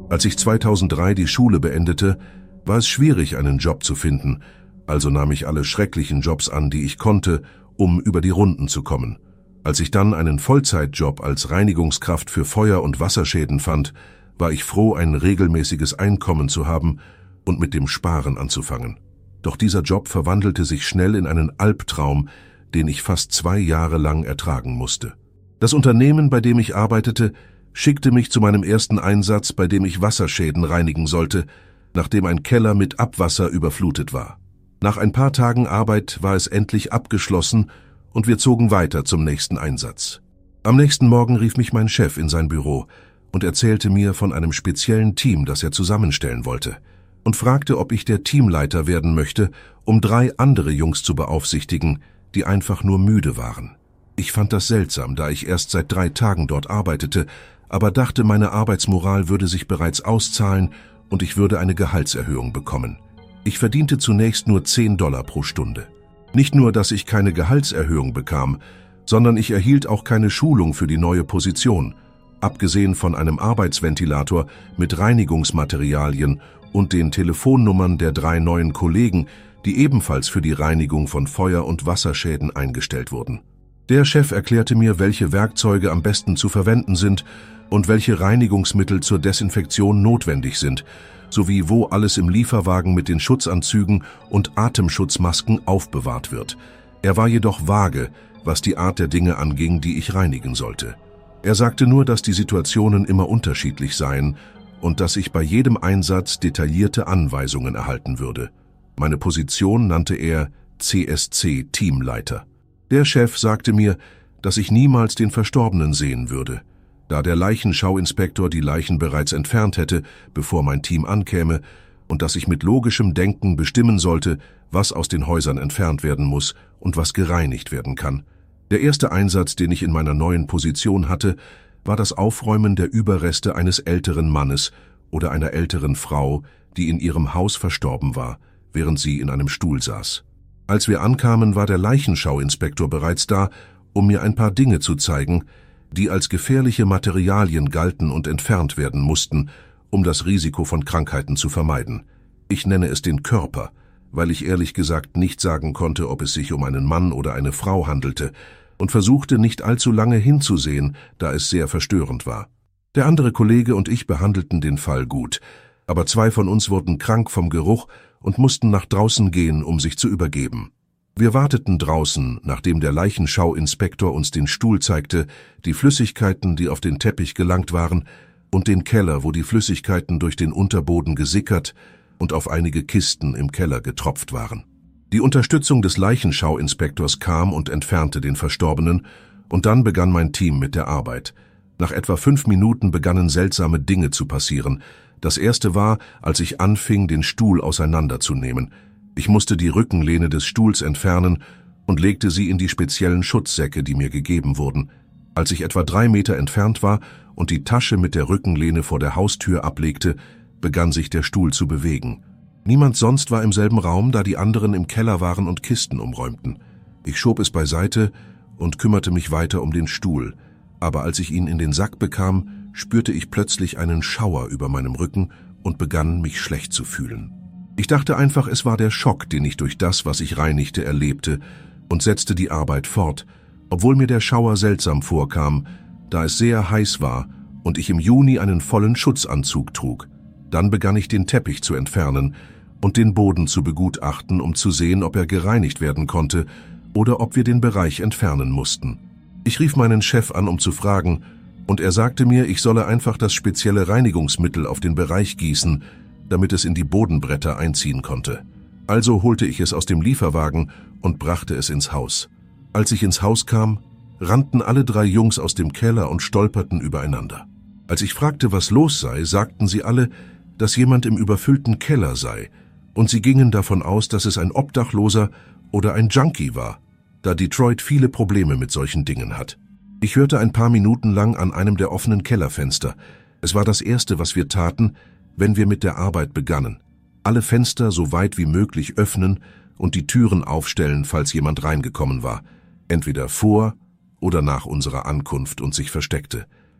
Als ich 2003 die Schule beendete, war es schwierig, einen Job zu finden, also nahm ich alle schrecklichen Jobs an, die ich konnte, um über die Runden zu kommen. Als ich dann einen Vollzeitjob als Reinigungskraft für Feuer- und Wasserschäden fand, war ich froh, ein regelmäßiges Einkommen zu haben und mit dem Sparen anzufangen. Doch dieser Job verwandelte sich schnell in einen Albtraum, den ich fast 2 Jahre lang ertragen musste. Das Unternehmen, bei dem ich arbeitete, schickte mich zu meinem ersten Einsatz, bei dem ich Wasserschäden reinigen sollte, nachdem ein Keller mit Abwasser überflutet war. Nach ein paar Tagen Arbeit war es endlich abgeschlossen und wir zogen weiter zum nächsten Einsatz. Am nächsten Morgen rief mich mein Chef in sein Büro und erzählte mir von einem speziellen Team, das er zusammenstellen wollte, und fragte, ob ich der Teamleiter werden möchte, um 3 andere Jungs zu beaufsichtigen, die einfach nur müde waren. Ich fand das seltsam, da ich erst seit 3 Tagen dort arbeitete, aber dachte, meine Arbeitsmoral würde sich bereits auszahlen und ich würde eine Gehaltserhöhung bekommen. Ich verdiente zunächst nur $10 pro Stunde. Nicht nur, dass ich keine Gehaltserhöhung bekam, sondern ich erhielt auch keine Schulung für die neue Position, abgesehen von einem Arbeitsventilator mit Reinigungsmaterialien und den Telefonnummern der 3 neuen Kollegen, die ebenfalls für die Reinigung von Feuer- und Wasserschäden eingestellt wurden. Der Chef erklärte mir, welche Werkzeuge am besten zu verwenden sind und welche Reinigungsmittel zur Desinfektion notwendig sind, sowie wo alles im Lieferwagen mit den Schutzanzügen und Atemschutzmasken aufbewahrt wird. Er war jedoch vage, was die Art der Dinge anging, die ich reinigen sollte. Er sagte nur, dass die Situationen immer unterschiedlich seien und dass ich bei jedem Einsatz detaillierte Anweisungen erhalten würde. Meine Position nannte er CSC-Teamleiter. Der Chef sagte mir, dass ich niemals den Verstorbenen sehen würde, da der Leichenschauinspektor die Leichen bereits entfernt hätte, bevor mein Team ankäme, und dass ich mit logischem Denken bestimmen sollte, was aus den Häusern entfernt werden muss und was gereinigt werden kann. Der erste Einsatz, den ich in meiner neuen Position hatte, war das Aufräumen der Überreste eines älteren Mannes oder einer älteren Frau, die in ihrem Haus verstorben war, während sie in einem Stuhl saß. Als wir ankamen, war der Leichenschauinspektor bereits da, um mir ein paar Dinge zu zeigen, die als gefährliche Materialien galten und entfernt werden mussten, um das Risiko von Krankheiten zu vermeiden. Ich nenne es den Körper, weil ich ehrlich gesagt nicht sagen konnte, ob es sich um einen Mann oder eine Frau handelte, und versuchte nicht allzu lange hinzusehen, da es sehr verstörend war. Der andere Kollege und ich behandelten den Fall gut, aber 2 von uns wurden krank vom Geruch und mussten nach draußen gehen, um sich zu übergeben. Wir warteten draußen, nachdem der Leichenschauinspektor uns den Stuhl zeigte, die Flüssigkeiten, die auf den Teppich gelangt waren, und den Keller, wo die Flüssigkeiten durch den Unterboden gesickert und auf einige Kisten im Keller getropft waren. Die Unterstützung des Leichenschauinspektors kam und entfernte den Verstorbenen, und dann begann mein Team mit der Arbeit. Nach etwa 5 Minuten begannen seltsame Dinge zu passieren. Das erste war, als ich anfing, den Stuhl auseinanderzunehmen. Ich musste die Rückenlehne des Stuhls entfernen und legte sie in die speziellen Schutzsäcke, die mir gegeben wurden. Als ich etwa 3 Meter entfernt war und die Tasche mit der Rückenlehne vor der Haustür ablegte, begann sich der Stuhl zu bewegen. Niemand sonst war im selben Raum, da die anderen im Keller waren und Kisten umräumten. Ich schob es beiseite und kümmerte mich weiter um den Stuhl, aber als ich ihn in den Sack bekam, spürte ich plötzlich einen Schauer über meinem Rücken und begann, mich schlecht zu fühlen. Ich dachte einfach, es war der Schock, den ich durch das, was ich reinigte, erlebte, und setzte die Arbeit fort, obwohl mir der Schauer seltsam vorkam, da es sehr heiß war und ich im Juni einen vollen Schutzanzug trug. Dann begann ich, den Teppich zu entfernen und den Boden zu begutachten, um zu sehen, ob er gereinigt werden konnte oder ob wir den Bereich entfernen mussten. Ich rief meinen Chef an, um zu fragen, und er sagte mir, ich solle einfach das spezielle Reinigungsmittel auf den Bereich gießen, damit es in die Bodenbretter einziehen konnte. Also holte ich es aus dem Lieferwagen und brachte es ins Haus. Als ich ins Haus kam, rannten alle 3 Jungs aus dem Keller und stolperten übereinander. Als ich fragte, was los sei, sagten sie alle, dass jemand im überfüllten Keller sei, und sie gingen davon aus, dass es ein Obdachloser oder ein Junkie war, da Detroit viele Probleme mit solchen Dingen hat. Ich hörte ein paar Minuten lang an einem der offenen Kellerfenster. Es war das Erste, was wir taten, wenn wir mit der Arbeit begannen. Alle Fenster so weit wie möglich öffnen und die Türen aufstellen, falls jemand reingekommen war, entweder vor oder nach unserer Ankunft und sich versteckte.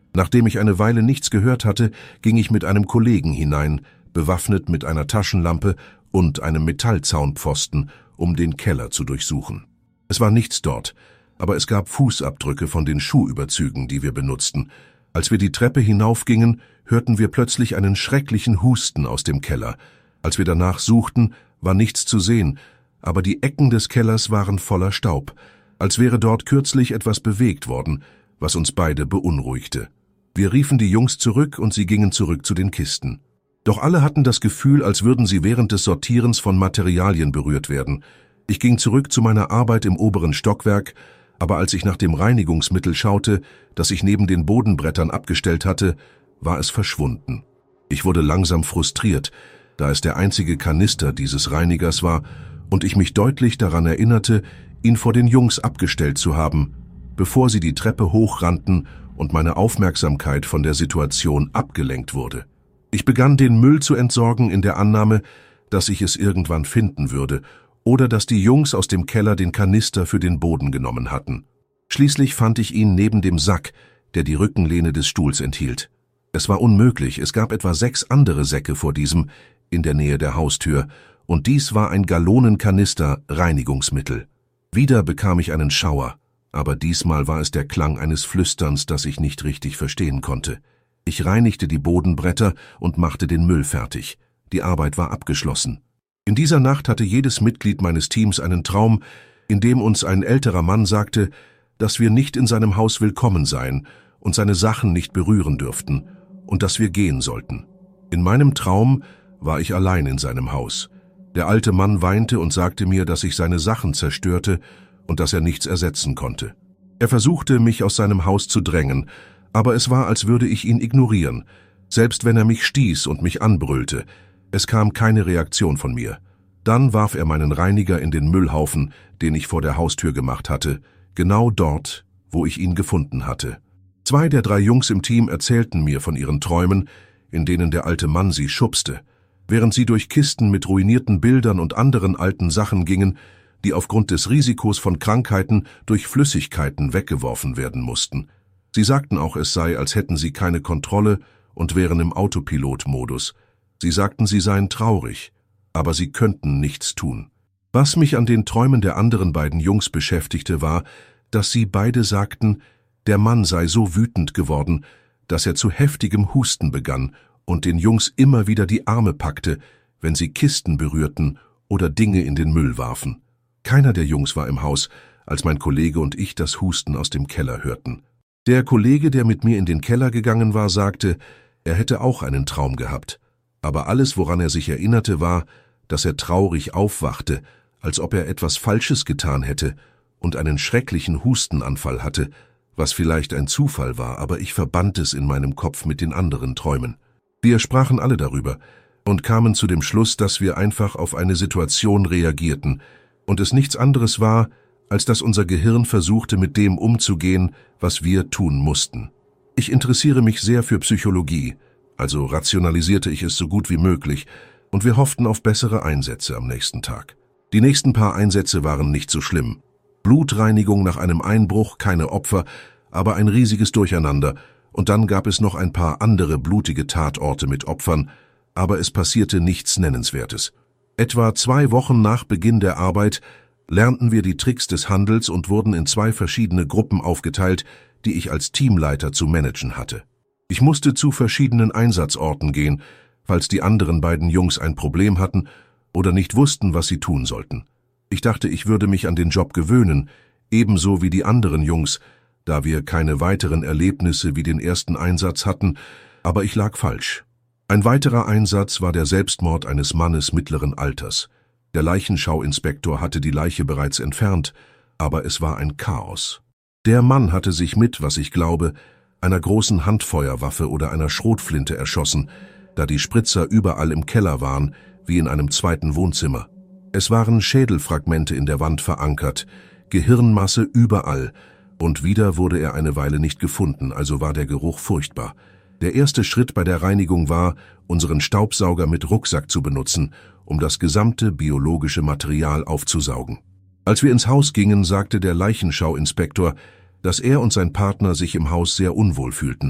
Nachdem ich eine Weile nichts gehört hatte, ging ich mit einem Kollegen hinein, bewaffnet mit einer Taschenlampe und einem Metallzaunpfosten, um den Keller zu durchsuchen. Es war nichts dort, aber es gab Fußabdrücke von den Schuhüberzügen, die wir benutzten. Als wir die Treppe hinaufgingen, hörten wir plötzlich einen schrecklichen Husten aus dem Keller. Als wir danach suchten, war nichts zu sehen, aber die Ecken des Kellers waren voller Staub, als wäre dort kürzlich etwas bewegt worden, was uns beide beunruhigte. Wir riefen die Jungs zurück und sie gingen zurück zu den Kisten. Doch alle hatten das Gefühl, als würden sie während des Sortierens von Materialien berührt werden. Ich ging zurück zu meiner Arbeit im oberen Stockwerk, aber als ich nach dem Reinigungsmittel schaute, das ich neben den Bodenbrettern abgestellt hatte, war es verschwunden. Ich wurde langsam frustriert, da es der einzige Kanister dieses Reinigers war und ich mich deutlich daran erinnerte, ihn vor den Jungs abgestellt zu haben, bevor sie die Treppe hochrannten und meine Aufmerksamkeit von der Situation abgelenkt wurde. Ich begann, den Müll zu entsorgen in der Annahme, dass ich es irgendwann finden würde oder dass die Jungs aus dem Keller den Kanister für den Boden genommen hatten. Schließlich fand ich ihn neben dem Sack, der die Rückenlehne des Stuhls enthielt. Es war unmöglich, es gab etwa 6 andere Säcke vor diesem, in der Nähe der Haustür, und dies war ein Gallonenkanister Reinigungsmittel. Wieder bekam ich einen Schauer, aber diesmal war es der Klang eines Flüsterns, das ich nicht richtig verstehen konnte. Ich reinigte die Bodenbretter und machte den Müll fertig. Die Arbeit war abgeschlossen. In dieser Nacht hatte jedes Mitglied meines Teams einen Traum, in dem uns ein älterer Mann sagte, dass wir nicht in seinem Haus willkommen seien und seine Sachen nicht berühren dürften und dass wir gehen sollten. In meinem Traum war ich allein in seinem Haus. Der alte Mann weinte und sagte mir, dass ich seine Sachen zerstörte und dass er nichts ersetzen konnte. Er versuchte, mich aus seinem Haus zu drängen, aber es war, als würde ich ihn ignorieren, selbst wenn er mich stieß und mich anbrüllte. Es kam keine Reaktion von mir. Dann warf er meinen Reiniger in den Müllhaufen, den ich vor der Haustür gemacht hatte, genau dort, wo ich ihn gefunden hatte. 2 der 3 Jungs im Team erzählten mir von ihren Träumen, in denen der alte Mann sie schubste, während sie durch Kisten mit ruinierten Bildern und anderen alten Sachen gingen, die aufgrund des Risikos von Krankheiten durch Flüssigkeiten weggeworfen werden mussten. Sie sagten auch, es sei, als hätten sie keine Kontrolle und wären im Autopilot-Modus. Sie sagten, sie seien traurig, aber sie könnten nichts tun. Was mich an den Träumen der anderen beiden Jungs beschäftigte, war, dass sie beide sagten, der Mann sei so wütend geworden, dass er zu heftigem Husten begann und den Jungs immer wieder die Arme packte, wenn sie Kisten berührten oder Dinge in den Müll warfen. Keiner der Jungs war im Haus, als mein Kollege und ich das Husten aus dem Keller hörten. Der Kollege, der mit mir in den Keller gegangen war, sagte, er hätte auch einen Traum gehabt. Aber alles, woran er sich erinnerte, war, dass er traurig aufwachte, als ob er etwas Falsches getan hätte und einen schrecklichen Hustenanfall hatte, was vielleicht ein Zufall war, aber ich verband es in meinem Kopf mit den anderen Träumen. Wir sprachen alle darüber und kamen zu dem Schluss, dass wir einfach auf eine Situation reagierten und es nichts anderes war, als dass unser Gehirn versuchte, mit dem umzugehen, was wir tun mussten. Ich interessiere mich sehr für Psychologie, also rationalisierte ich es so gut wie möglich, und wir hofften auf bessere Einsätze am nächsten Tag. Die nächsten paar Einsätze waren nicht so schlimm. Blutreinigung nach einem Einbruch, keine Opfer, aber ein riesiges Durcheinander, und dann gab es noch ein paar andere blutige Tatorte mit Opfern, aber es passierte nichts Nennenswertes. Etwa 2 Wochen nach Beginn der Arbeit lernten wir die Tricks des Handels und wurden in 2 verschiedene Gruppen aufgeteilt, die ich als Teamleiter zu managen hatte. Ich musste zu verschiedenen Einsatzorten gehen, falls die anderen beiden Jungs ein Problem hatten oder nicht wussten, was sie tun sollten. Ich dachte, ich würde mich an den Job gewöhnen, ebenso wie die anderen Jungs, da wir keine weiteren Erlebnisse wie den ersten Einsatz hatten, aber ich lag falsch. Ein weiterer Einsatz war der Selbstmord eines Mannes mittleren Alters. Der Leichenschauinspektor hatte die Leiche bereits entfernt, aber es war ein Chaos. Der Mann hatte sich mit, was ich glaube, einer großen Handfeuerwaffe oder einer Schrotflinte erschossen, da die Spritzer überall im Keller waren, wie in einem zweiten Wohnzimmer. Es waren Schädelfragmente in der Wand verankert, Gehirnmasse überall, und wieder wurde er eine Weile nicht gefunden, also war der Geruch furchtbar. Der erste Schritt bei der Reinigung war, unseren Staubsauger mit Rucksack zu benutzen, um das gesamte biologische Material aufzusaugen. Als wir ins Haus gingen, sagte der Leichenschauinspektor, dass er und sein Partner sich im Haus sehr unwohl fühlten.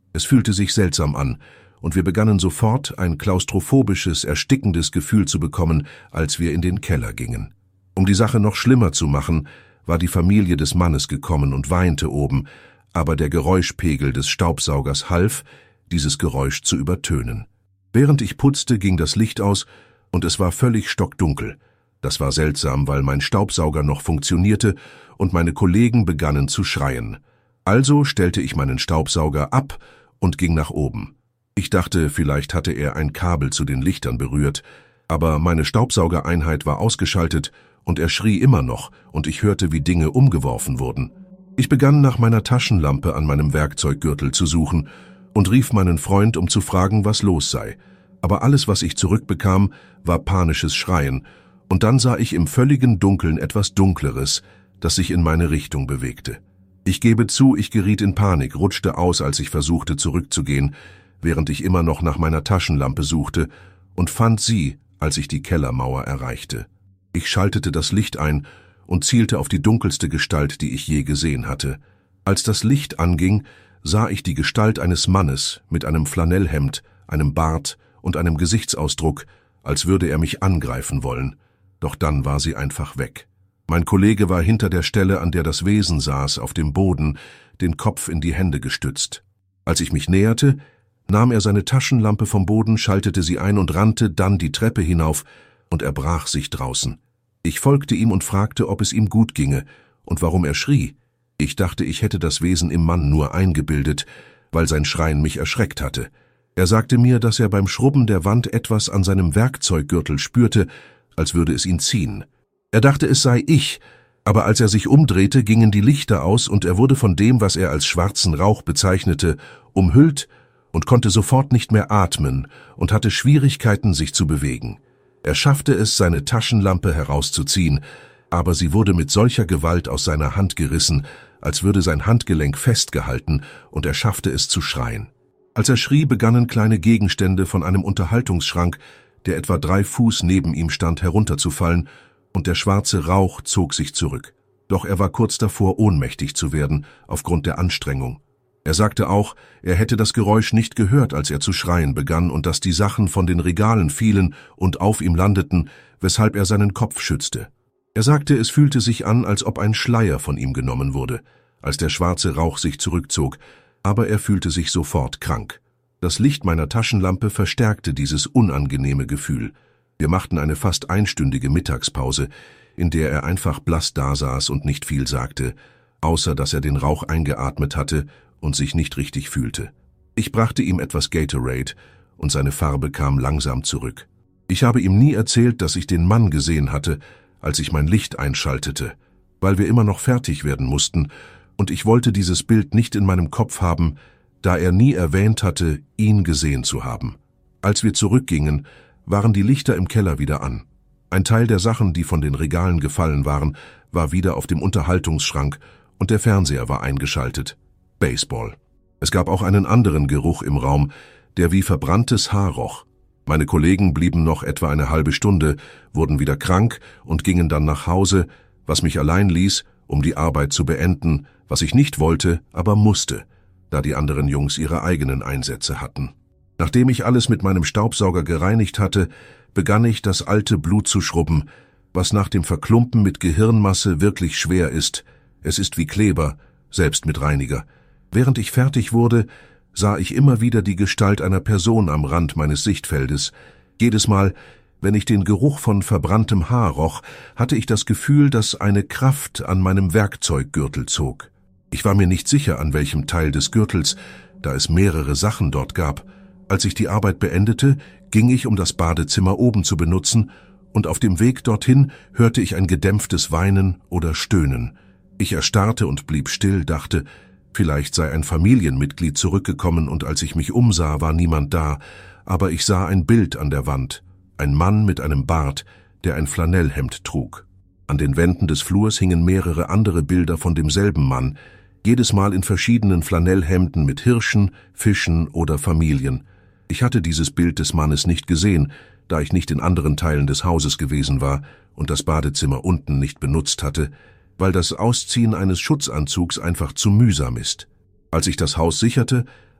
Es fühlte sich seltsam an, und wir begannen sofort ein klaustrophobisches, erstickendes Gefühl zu bekommen, als wir in den Keller gingen. Um die Sache noch schlimmer zu machen, war die Familie des Mannes gekommen und weinte oben, aber der Geräuschpegel des Staubsaugers half, dieses Geräusch zu übertönen. Während ich putzte, ging das Licht aus und es war völlig stockdunkel. Das war seltsam, weil mein Staubsauger noch funktionierte und meine Kollegen begannen zu schreien. Also stellte ich meinen Staubsauger ab und ging nach oben. Ich dachte, vielleicht hatte er ein Kabel zu den Lichtern berührt, aber meine Staubsaugereinheit war ausgeschaltet und er schrie immer noch und ich hörte, wie Dinge umgeworfen wurden. Ich begann nach meiner Taschenlampe an meinem Werkzeuggürtel zu suchen und rief meinen Freund, um zu fragen, was los sei. Aber alles, was ich zurückbekam, war panisches Schreien, und dann sah ich im völligen Dunkeln etwas Dunkleres, das sich in meine Richtung bewegte. Ich gebe zu, ich geriet in Panik, rutschte aus, als ich versuchte zurückzugehen, während ich immer noch nach meiner Taschenlampe suchte, und fand sie, als ich die Kellermauer erreichte. Ich schaltete das Licht ein und zielte auf die dunkelste Gestalt, die ich je gesehen hatte. Als das Licht anging, sah ich die Gestalt eines Mannes mit einem Flanellhemd, einem Bart und einem Gesichtsausdruck, als würde er mich angreifen wollen. Doch dann war sie einfach weg. Mein Kollege war hinter der Stelle, an der das Wesen saß, auf dem Boden, den Kopf in die Hände gestützt. Als ich mich näherte, nahm er seine Taschenlampe vom Boden, schaltete sie ein und rannte dann die Treppe hinauf und erbrach sich draußen. Ich folgte ihm und fragte, ob es ihm gut ginge und warum er schrie. Ich dachte, ich hätte das Wesen im Mann nur eingebildet, weil sein Schreien mich erschreckt hatte. Er sagte mir, dass er beim Schrubben der Wand etwas an seinem Werkzeuggürtel spürte, als würde es ihn ziehen. Er dachte, es sei ich, aber als er sich umdrehte, gingen die Lichter aus und er wurde von dem, was er als schwarzen Rauch bezeichnete, umhüllt und konnte sofort nicht mehr atmen und hatte Schwierigkeiten, sich zu bewegen. Er schaffte es, seine Taschenlampe herauszuziehen, aber sie wurde mit solcher Gewalt aus seiner Hand gerissen, als würde sein Handgelenk festgehalten, und er schaffte es zu schreien. Als er schrie, begannen kleine Gegenstände von einem Unterhaltungsschrank, der etwa 3 Fuß neben ihm stand, herunterzufallen, und der schwarze Rauch zog sich zurück. Doch er war kurz davor, ohnmächtig zu werden, aufgrund der Anstrengung. Er sagte auch, er hätte das Geräusch nicht gehört, als er zu schreien begann, und dass die Sachen von den Regalen fielen und auf ihm landeten, weshalb er seinen Kopf schützte. Er sagte, es fühlte sich an, als ob ein Schleier von ihm genommen wurde, als der schwarze Rauch sich zurückzog, aber er fühlte sich sofort krank. Das Licht meiner Taschenlampe verstärkte dieses unangenehme Gefühl. Wir machten eine fast einstündige Mittagspause, in der er einfach blass dasaß und nicht viel sagte, außer dass er den Rauch eingeatmet hatte und sich nicht richtig fühlte. Ich brachte ihm etwas Gatorade und seine Farbe kam langsam zurück. Ich habe ihm nie erzählt, dass ich den Mann gesehen hatte, als ich mein Licht einschaltete, weil wir immer noch fertig werden mussten und ich wollte dieses Bild nicht in meinem Kopf haben, da er nie erwähnt hatte, ihn gesehen zu haben. Als wir zurückgingen, waren die Lichter im Keller wieder an. Ein Teil der Sachen, die von den Regalen gefallen waren, war wieder auf dem Unterhaltungsschrank und der Fernseher war eingeschaltet. Baseball. Es gab auch einen anderen Geruch im Raum, der wie verbranntes Haar roch. Meine Kollegen blieben noch etwa eine halbe Stunde, wurden wieder krank und gingen dann nach Hause, was mich allein ließ, um die Arbeit zu beenden, was ich nicht wollte, aber musste, da die anderen Jungs ihre eigenen Einsätze hatten. Nachdem ich alles mit meinem Staubsauger gereinigt hatte, begann ich, das alte Blut zu schrubben, was nach dem Verklumpen mit Gehirnmasse wirklich schwer ist. Es ist wie Kleber, selbst mit Reiniger. Während ich fertig wurde, sah ich immer wieder die Gestalt einer Person am Rand meines Sichtfeldes. Jedes Mal, wenn ich den Geruch von verbranntem Haar roch, hatte ich das Gefühl, dass eine Kraft an meinem Werkzeuggürtel zog. Ich war mir nicht sicher, an welchem Teil des Gürtels, da es mehrere Sachen dort gab. Als ich die Arbeit beendete, ging ich, um das Badezimmer oben zu benutzen, und auf dem Weg dorthin hörte ich ein gedämpftes Weinen oder Stöhnen. Ich erstarrte und blieb still, dachte, vielleicht sei ein Familienmitglied zurückgekommen und als ich mich umsah, war niemand da, aber ich sah ein Bild an der Wand, ein Mann mit einem Bart, der ein Flanellhemd trug. An den Wänden des Flurs hingen mehrere andere Bilder von demselben Mann, jedes Mal in verschiedenen Flanellhemden mit Hirschen, Fischen oder Familien. Ich hatte dieses Bild des Mannes nicht gesehen, da ich nicht in anderen Teilen des Hauses gewesen war und das Badezimmer unten nicht benutzt hatte, weil das Ausziehen eines Schutzanzugs einfach zu mühsam ist. Als ich das Haus sicherte,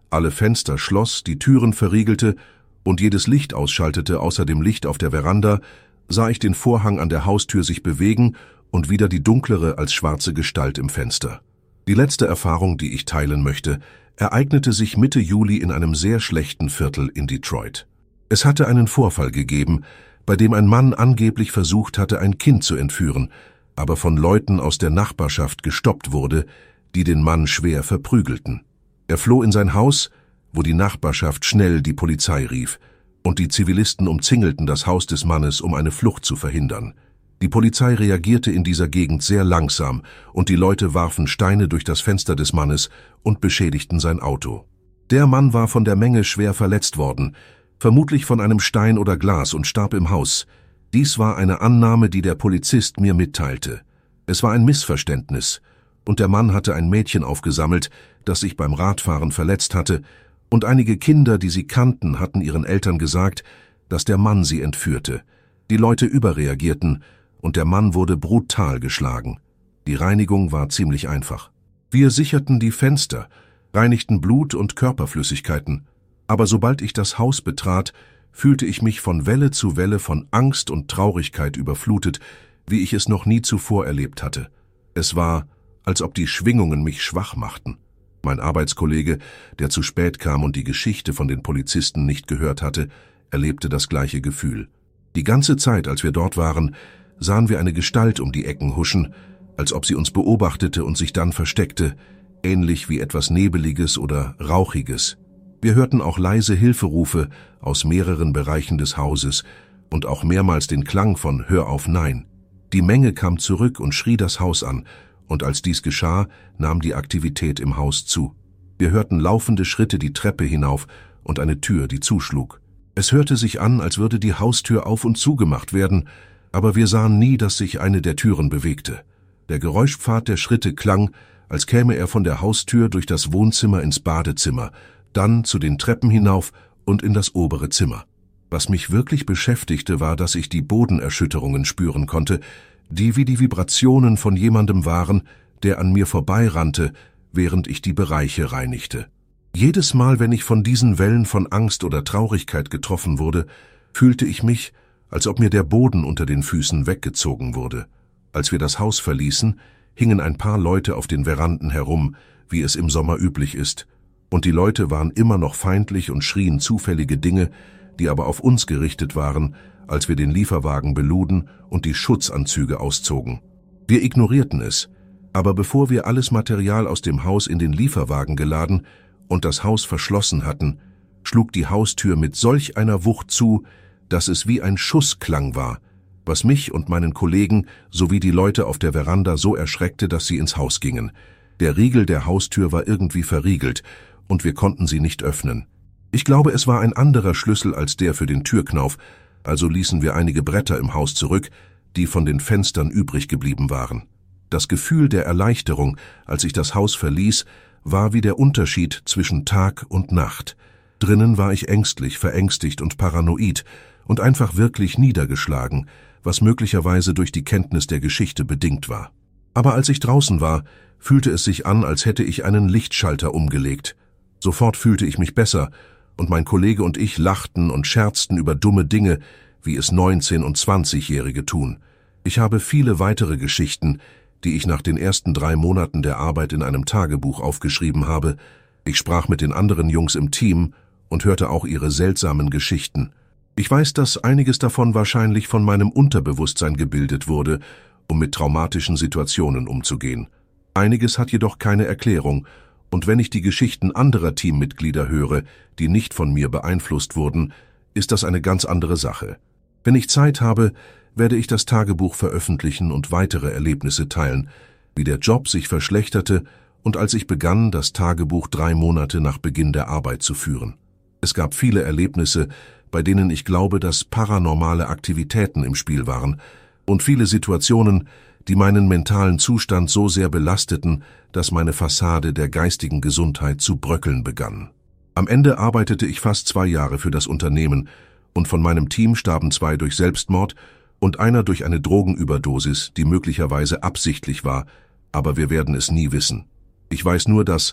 alle Fenster schloss, die Türen verriegelte und jedes Licht ausschaltete außer dem Licht auf der Veranda, sah ich den Vorhang an der Haustür sich bewegen und wieder die dunklere als schwarze Gestalt im Fenster. Die letzte Erfahrung, die ich teilen möchte, ereignete sich Mitte Juli in einem sehr schlechten Viertel in Detroit. Es hatte einen Vorfall gegeben, bei dem ein Mann angeblich versucht hatte, ein Kind zu entführen, aber von Leuten aus der Nachbarschaft gestoppt wurde, die den Mann schwer verprügelten. Er floh in sein Haus, wo die Nachbarschaft schnell die Polizei rief, und die Zivilisten umzingelten das Haus des Mannes, um eine Flucht zu verhindern. Die Polizei reagierte in dieser Gegend sehr langsam, und die Leute warfen Steine durch das Fenster des Mannes und beschädigten sein Auto. Der Mann war von der Menge schwer verletzt worden, vermutlich von einem Stein oder Glas, und starb im Haus. Dies war eine Annahme, die der Polizist mir mitteilte. Es war ein Missverständnis, und der Mann hatte ein Mädchen aufgesammelt, das sich beim Radfahren verletzt hatte, und einige Kinder, die sie kannten, hatten ihren Eltern gesagt, dass der Mann sie entführte. Die Leute überreagierten, und der Mann wurde brutal geschlagen. Die Reinigung war ziemlich einfach. Wir sicherten die Fenster, reinigten Blut und Körperflüssigkeiten, aber sobald ich das Haus betrat, fühlte ich mich von Welle zu Welle von Angst und Traurigkeit überflutet, wie ich es noch nie zuvor erlebt hatte. Es war, als ob die Schwingungen mich schwach machten. Mein Arbeitskollege, der zu spät kam und die Geschichte von den Polizisten nicht gehört hatte, erlebte das gleiche Gefühl. Die ganze Zeit, als wir dort waren, sahen wir eine Gestalt um die Ecken huschen, als ob sie uns beobachtete und sich dann versteckte, ähnlich wie etwas Nebeliges oder Rauchiges. Wir hörten auch leise Hilferufe aus mehreren Bereichen des Hauses und auch mehrmals den Klang von »Hör auf, nein«. Die Menge kam zurück und schrie das Haus an, und als dies geschah, nahm die Aktivität im Haus zu. Wir hörten laufende Schritte die Treppe hinauf und eine Tür, die zuschlug. Es hörte sich an, als würde die Haustür auf und zugemacht werden, aber wir sahen nie, dass sich eine der Türen bewegte. Der Geräuschpfad der Schritte klang, als käme er von der Haustür durch das Wohnzimmer ins Badezimmer, dann zu den Treppen hinauf und in das obere Zimmer. Was mich wirklich beschäftigte, war, dass ich die Bodenerschütterungen spüren konnte, die wie die Vibrationen von jemandem waren, der an mir vorbeirannte, während ich die Bereiche reinigte. Jedes Mal, wenn ich von diesen Wellen von Angst oder Traurigkeit getroffen wurde, fühlte ich mich, als ob mir der Boden unter den Füßen weggezogen wurde. Als wir das Haus verließen, hingen ein paar Leute auf den Veranden herum, wie es im Sommer üblich ist, und die Leute waren immer noch feindlich und schrien zufällige Dinge, die aber auf uns gerichtet waren, als wir den Lieferwagen beluden und die Schutzanzüge auszogen. Wir ignorierten es, aber bevor wir alles Material aus dem Haus in den Lieferwagen geladen und das Haus verschlossen hatten, schlug die Haustür mit solch einer Wucht zu, dass es wie ein Schussklang war, was mich und meinen Kollegen sowie die Leute auf der Veranda so erschreckte, dass sie ins Haus gingen. Der Riegel der Haustür war irgendwie verriegelt, und wir konnten sie nicht öffnen. Ich glaube, es war ein anderer Schlüssel als der für den Türknauf, also ließen wir einige Bretter im Haus zurück, die von den Fenstern übrig geblieben waren. Das Gefühl der Erleichterung, als ich das Haus verließ, war wie der Unterschied zwischen Tag und Nacht. Drinnen war ich ängstlich, verängstigt und paranoid und einfach wirklich niedergeschlagen, was möglicherweise durch die Kenntnis der Geschichte bedingt war. Aber als ich draußen war, fühlte es sich an, als hätte ich einen Lichtschalter umgelegt. Sofort fühlte ich mich besser, und mein Kollege und ich lachten und scherzten über dumme Dinge, wie es 19- und 20-Jährige tun. Ich habe viele weitere Geschichten, die ich nach den ersten 3 Monaten der Arbeit in einem Tagebuch aufgeschrieben habe. Ich sprach mit den anderen Jungs im Team und hörte auch ihre seltsamen Geschichten. Ich weiß, dass einiges davon wahrscheinlich von meinem Unterbewusstsein gebildet wurde, um mit traumatischen Situationen umzugehen. Einiges hat jedoch keine Erklärung, und wenn ich die Geschichten anderer Teammitglieder höre, die nicht von mir beeinflusst wurden, ist das eine ganz andere Sache. Wenn ich Zeit habe, werde ich das Tagebuch veröffentlichen und weitere Erlebnisse teilen, wie der Job sich verschlechterte und als ich begann, das Tagebuch 3 Monate nach Beginn der Arbeit zu führen. Es gab viele Erlebnisse, bei denen ich glaube, dass paranormale Aktivitäten im Spiel waren, und viele Situationen, die meinen mentalen Zustand so sehr belasteten, dass meine Fassade der geistigen Gesundheit zu bröckeln begann. Am Ende arbeitete ich fast 2 Jahre für das Unternehmen, und von meinem Team starben 2 durch Selbstmord und einer durch eine Drogenüberdosis, die möglicherweise absichtlich war, aber wir werden es nie wissen. Ich weiß nur, dass,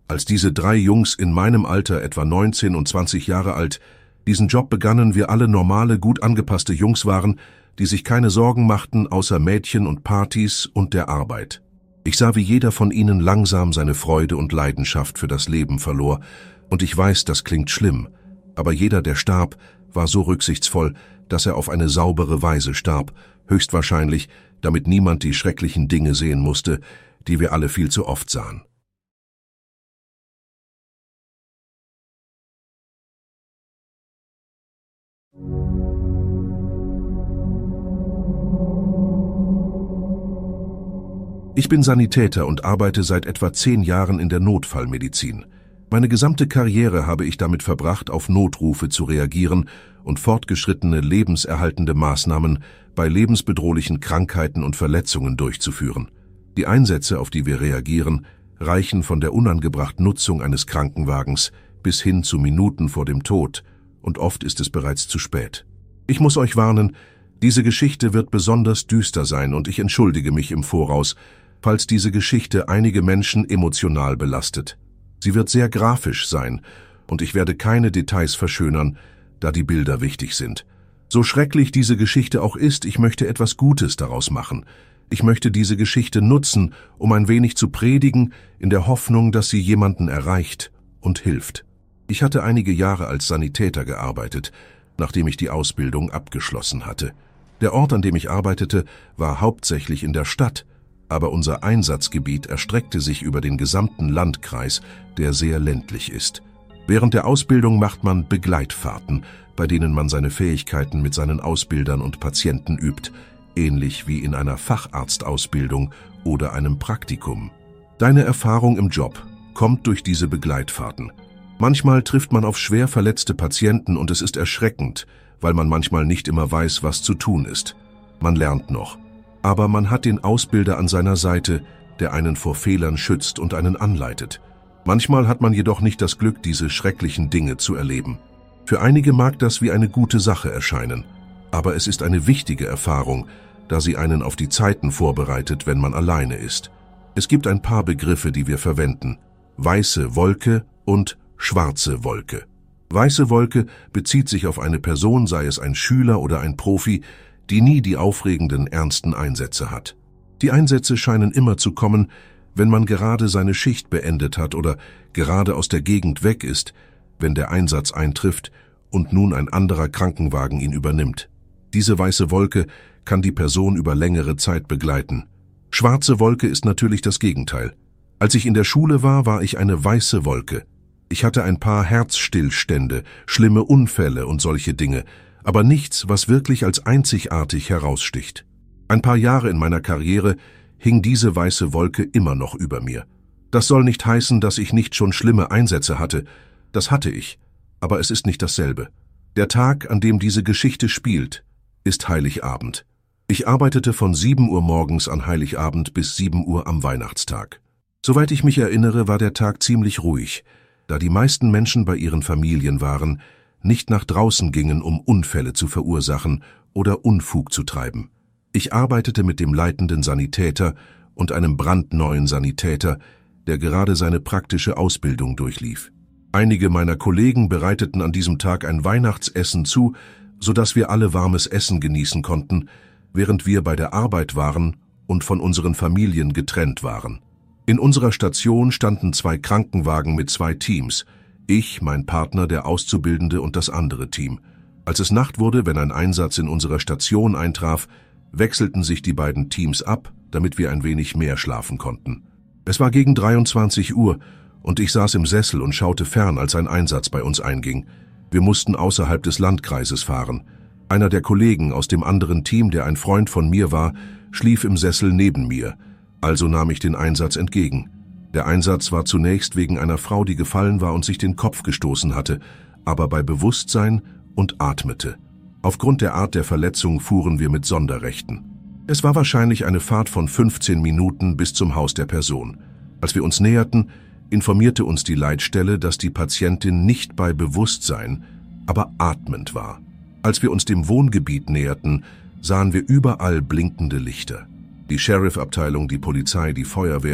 Als diese 3 Jungs in meinem Alter, etwa 19 und 20 Jahre alt, diesen Job begannen, wir alle normale, gut angepasste Jungs waren, die sich keine Sorgen machten außer Mädchen und Partys und der Arbeit. Ich sah, wie jeder von ihnen langsam seine Freude und Leidenschaft für das Leben verlor, und ich weiß, das klingt schlimm, aber jeder, der starb, war so rücksichtsvoll, dass er auf eine saubere Weise starb, höchstwahrscheinlich, damit niemand die schrecklichen Dinge sehen musste, die wir alle viel zu oft sahen. Ich bin Sanitäter und arbeite seit etwa 10 Jahren in der Notfallmedizin. Meine gesamte Karriere habe ich damit verbracht, auf Notrufe zu reagieren und fortgeschrittene lebenserhaltende Maßnahmen bei lebensbedrohlichen Krankheiten und Verletzungen durchzuführen. Die Einsätze, auf die wir reagieren, reichen von der unangebrachten Nutzung eines Krankenwagens bis hin zu Minuten vor dem Tod, und oft ist es bereits zu spät. Ich muss euch warnen, diese Geschichte wird besonders düster sein, und ich entschuldige mich im Voraus, falls diese Geschichte einige Menschen emotional belastet. Sie wird sehr grafisch sein, und ich werde keine Details verschönern, da die Bilder wichtig sind. So schrecklich diese Geschichte auch ist, ich möchte etwas Gutes daraus machen. Ich möchte diese Geschichte nutzen, um ein wenig zu predigen, in der Hoffnung, dass sie jemanden erreicht und hilft. Ich hatte einige Jahre als Sanitäter gearbeitet, nachdem ich die Ausbildung abgeschlossen hatte. Der Ort, an dem ich arbeitete, war hauptsächlich in der Stadt, aber unser Einsatzgebiet erstreckte sich über den gesamten Landkreis, der sehr ländlich ist. Während der Ausbildung macht man Begleitfahrten, bei denen man seine Fähigkeiten mit seinen Ausbildern und Patienten übt, ähnlich wie in einer Facharztausbildung oder einem Praktikum. Deine Erfahrung im Job kommt durch diese Begleitfahrten. Manchmal trifft man auf schwer verletzte Patienten und es ist erschreckend, weil man manchmal nicht immer weiß, was zu tun ist. Man lernt noch. Aber man hat den Ausbilder an seiner Seite, der einen vor Fehlern schützt und einen anleitet. Manchmal hat man jedoch nicht das Glück, diese schrecklichen Dinge zu erleben. Für einige mag das wie eine gute Sache erscheinen, aber es ist eine wichtige Erfahrung, da sie einen auf die Zeiten vorbereitet, wenn man alleine ist. Es gibt ein paar Begriffe, die wir verwenden: weiße Wolke und schwarze Wolke. Weiße Wolke bezieht sich auf eine Person, sei es ein Schüler oder ein Profi, die nie die aufregenden, ernsten Einsätze hat. Die Einsätze scheinen immer zu kommen, wenn man gerade seine Schicht beendet hat oder gerade aus der Gegend weg ist, wenn der Einsatz eintrifft und nun ein anderer Krankenwagen ihn übernimmt. Diese weiße Wolke kann die Person über längere Zeit begleiten. Schwarze Wolke ist natürlich das Gegenteil. Als ich in der Schule war, war ich eine weiße Wolke. Ich hatte ein paar Herzstillstände, schlimme Unfälle und solche Dinge, aber nichts, was wirklich als einzigartig heraussticht. Ein paar Jahre in meiner Karriere hing diese weiße Wolke immer noch über mir. Das soll nicht heißen, dass ich nicht schon schlimme Einsätze hatte. Das hatte ich, aber es ist nicht dasselbe. Der Tag, an dem diese Geschichte spielt, ist Heiligabend. Ich arbeitete von 7 Uhr morgens an Heiligabend bis 7 Uhr am Weihnachtstag. Soweit ich mich erinnere, war der Tag ziemlich ruhig, da die meisten Menschen bei ihren Familien waren, nicht nach draußen gingen, um Unfälle zu verursachen oder Unfug zu treiben. Ich arbeitete mit dem leitenden Sanitäter und einem brandneuen Sanitäter, der gerade seine praktische Ausbildung durchlief. Einige meiner Kollegen bereiteten an diesem Tag ein Weihnachtsessen zu, sodass wir alle warmes Essen genießen konnten, während wir bei der Arbeit waren und von unseren Familien getrennt waren. In unserer Station standen 2 Krankenwagen mit 2 Teams, ich, mein Partner, der Auszubildende und das andere Team. Als es Nacht wurde, wenn ein Einsatz in unserer Station eintraf, wechselten sich die beiden Teams ab, damit wir ein wenig mehr schlafen konnten. Es war gegen 23 Uhr und ich saß im Sessel und schaute fern, als ein Einsatz bei uns einging. Wir mussten außerhalb des Landkreises fahren. Einer der Kollegen aus dem anderen Team, der ein Freund von mir war, schlief im Sessel neben mir, also nahm ich den Einsatz entgegen. Der Einsatz war zunächst wegen einer Frau, die gefallen war und sich den Kopf gestoßen hatte, aber bei Bewusstsein und atmete. Aufgrund der Art der Verletzung fuhren wir mit Sonderrechten. Es war wahrscheinlich eine Fahrt von 15 Minuten bis zum Haus der Person. Als wir uns näherten, informierte uns die Leitstelle, dass die Patientin nicht bei Bewusstsein, aber atmend war. Als wir uns dem Wohngebiet näherten, sahen wir überall blinkende Lichter. Die Sheriff-Abteilung, die Polizei, die Feuerwehr,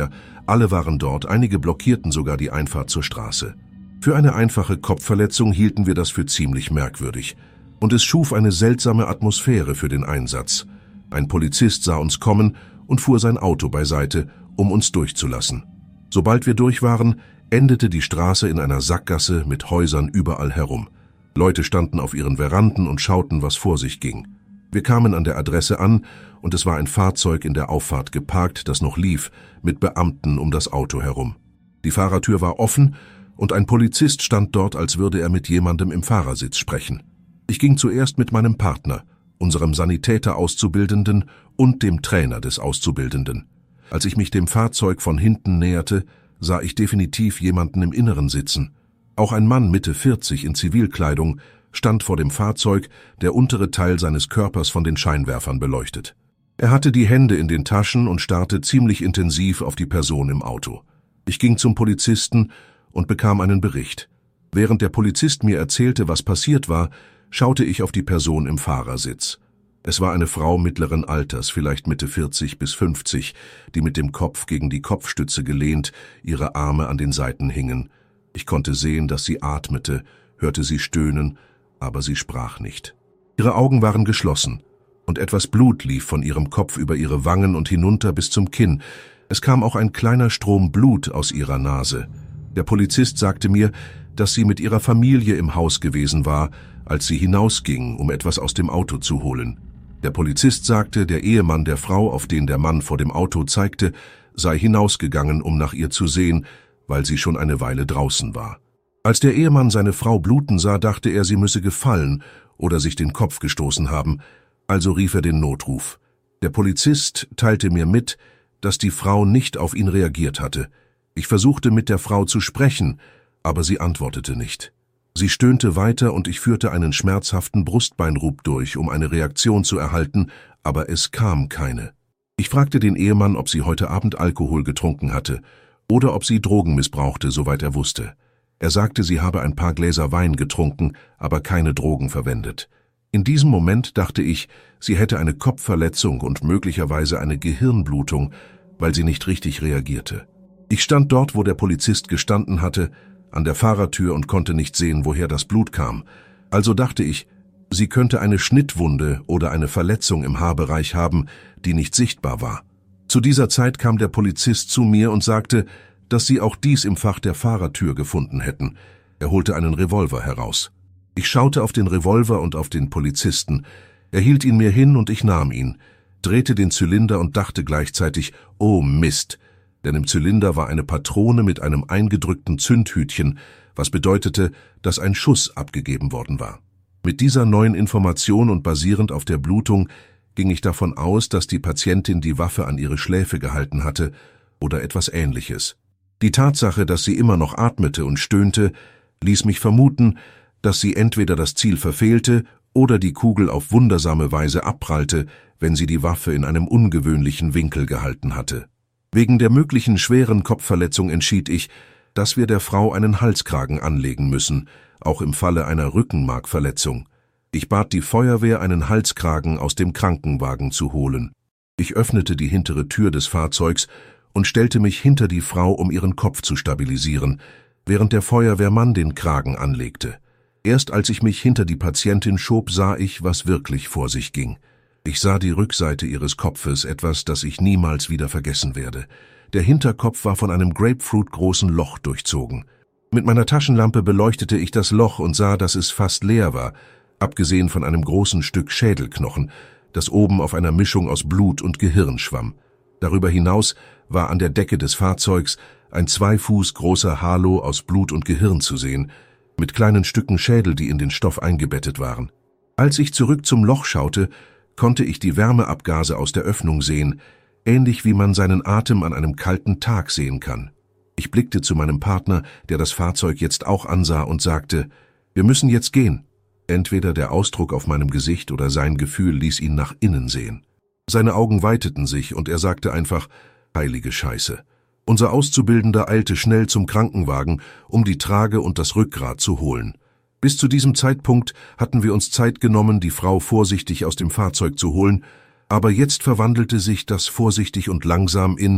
Alle waren dort, einige blockierten sogar die Einfahrt zur Straße. Für eine einfache Kopfverletzung hielten wir das für ziemlich merkwürdig. Und es schuf eine seltsame Atmosphäre für den Einsatz. Ein Polizist sah uns kommen und fuhr sein Auto beiseite, um uns durchzulassen. Sobald wir durch waren, endete die Straße in einer Sackgasse mit Häusern überall herum. Leute standen auf ihren Veranden und schauten, was vor sich ging. Wir kamen an der Adresse an und es war ein Fahrzeug in der Auffahrt geparkt, das noch lief, mit Beamten um das Auto herum. Die Fahrertür war offen und ein Polizist stand dort, als würde er mit jemandem im Fahrersitz sprechen. Ich ging zuerst mit meinem Partner, unserem Sanitäter-Auszubildenden und dem Trainer des Auszubildenden. Als ich mich dem Fahrzeug von hinten näherte, sah ich definitiv jemanden im Inneren sitzen. Auch ein Mann Mitte 40 in Zivilkleidung stand vor dem Fahrzeug, der untere Teil seines Körpers von den Scheinwerfern beleuchtet. Er hatte die Hände in den Taschen und starrte ziemlich intensiv auf die Person im Auto. Ich ging zum Polizisten und bekam einen Bericht. Während der Polizist mir erzählte, was passiert war, schaute ich auf die Person im Fahrersitz. Es war eine Frau mittleren Alters, vielleicht Mitte 40 bis 50, die mit dem Kopf gegen die Kopfstütze gelehnt, ihre Arme an den Seiten hingen. Ich konnte sehen, dass sie atmete, hörte sie stöhnen, aber sie sprach nicht. Ihre Augen waren geschlossen, und etwas Blut lief von ihrem Kopf über ihre Wangen und hinunter bis zum Kinn. Es kam auch ein kleiner Strom Blut aus ihrer Nase. Der Polizist sagte mir, dass sie mit ihrer Familie im Haus gewesen war, als sie hinausging, um etwas aus dem Auto zu holen. Der Polizist sagte, der Ehemann der Frau, auf den der Mann vor dem Auto zeigte, sei hinausgegangen, um nach ihr zu sehen, weil sie schon eine Weile draußen war. Als der Ehemann seine Frau bluten sah, dachte er, sie müsse gefallen oder sich den Kopf gestoßen haben, also rief er den Notruf. Der Polizist teilte mir mit, dass die Frau nicht auf ihn reagiert hatte. Ich versuchte mit der Frau zu sprechen, aber sie antwortete nicht. Sie stöhnte weiter und ich führte einen schmerzhaften Brustbeinrub durch, um eine Reaktion zu erhalten, aber es kam keine. Ich fragte den Ehemann, ob sie heute Abend Alkohol getrunken hatte oder ob sie Drogen missbrauchte, soweit er wusste. Er sagte, sie habe ein paar Gläser Wein getrunken, aber keine Drogen verwendet. In diesem Moment dachte ich, sie hätte eine Kopfverletzung und möglicherweise eine Gehirnblutung, weil sie nicht richtig reagierte. Ich stand dort, wo der Polizist gestanden hatte, an der Fahrertür und konnte nicht sehen, woher das Blut kam. Also dachte ich, sie könnte eine Schnittwunde oder eine Verletzung im Haarbereich haben, die nicht sichtbar war. Zu dieser Zeit kam der Polizist zu mir und sagte, dass sie auch dies im Fach der Fahrertür gefunden hätten. Er holte einen Revolver heraus. Ich schaute auf den Revolver und auf den Polizisten. Er hielt ihn mir hin und ich nahm ihn, drehte den Zylinder und dachte gleichzeitig, oh Mist, denn im Zylinder war eine Patrone mit einem eingedrückten Zündhütchen, was bedeutete, dass ein Schuss abgegeben worden war. Mit dieser neuen Information und basierend auf der Blutung ging ich davon aus, dass die Patientin die Waffe an ihre Schläfe gehalten hatte oder etwas Ähnliches. Die Tatsache, dass sie immer noch atmete und stöhnte, ließ mich vermuten, dass sie entweder das Ziel verfehlte oder die Kugel auf wundersame Weise abprallte, wenn sie die Waffe in einem ungewöhnlichen Winkel gehalten hatte. Wegen der möglichen schweren Kopfverletzung entschied ich, dass wir der Frau einen Halskragen anlegen müssen, auch im Falle einer Rückenmarkverletzung. Ich bat die Feuerwehr, einen Halskragen aus dem Krankenwagen zu holen. Ich öffnete die hintere Tür des Fahrzeugs und stellte mich hinter die Frau, um ihren Kopf zu stabilisieren, während der Feuerwehrmann den Kragen anlegte. Erst als ich mich hinter die Patientin schob, sah ich, was wirklich vor sich ging. Ich sah die Rückseite ihres Kopfes, etwas, das ich niemals wieder vergessen werde. Der Hinterkopf war von einem grapefruitgroßen Loch durchzogen. Mit meiner Taschenlampe beleuchtete ich das Loch und sah, dass es fast leer war, abgesehen von einem großen Stück Schädelknochen, das oben auf einer Mischung aus Blut und Gehirn schwamm. Darüber hinaus war an der Decke des Fahrzeugs ein 2 Fuß großer Halo aus Blut und Gehirn zu sehen, mit kleinen Stücken Schädel, die in den Stoff eingebettet waren. Als ich zurück zum Loch schaute, konnte ich die Wärmeabgase aus der Öffnung sehen, ähnlich wie man seinen Atem an einem kalten Tag sehen kann. Ich blickte zu meinem Partner, der das Fahrzeug jetzt auch ansah und sagte, wir müssen jetzt gehen. Entweder der Ausdruck auf meinem Gesicht oder sein Gefühl ließ ihn nach innen sehen. Seine Augen weiteten sich und er sagte einfach, heilige Scheiße. Unser Auszubildender eilte schnell zum Krankenwagen, um die Trage und das Rückgrat zu holen. Bis zu diesem Zeitpunkt hatten wir uns Zeit genommen, die Frau vorsichtig aus dem Fahrzeug zu holen, aber jetzt verwandelte sich das vorsichtig und langsam in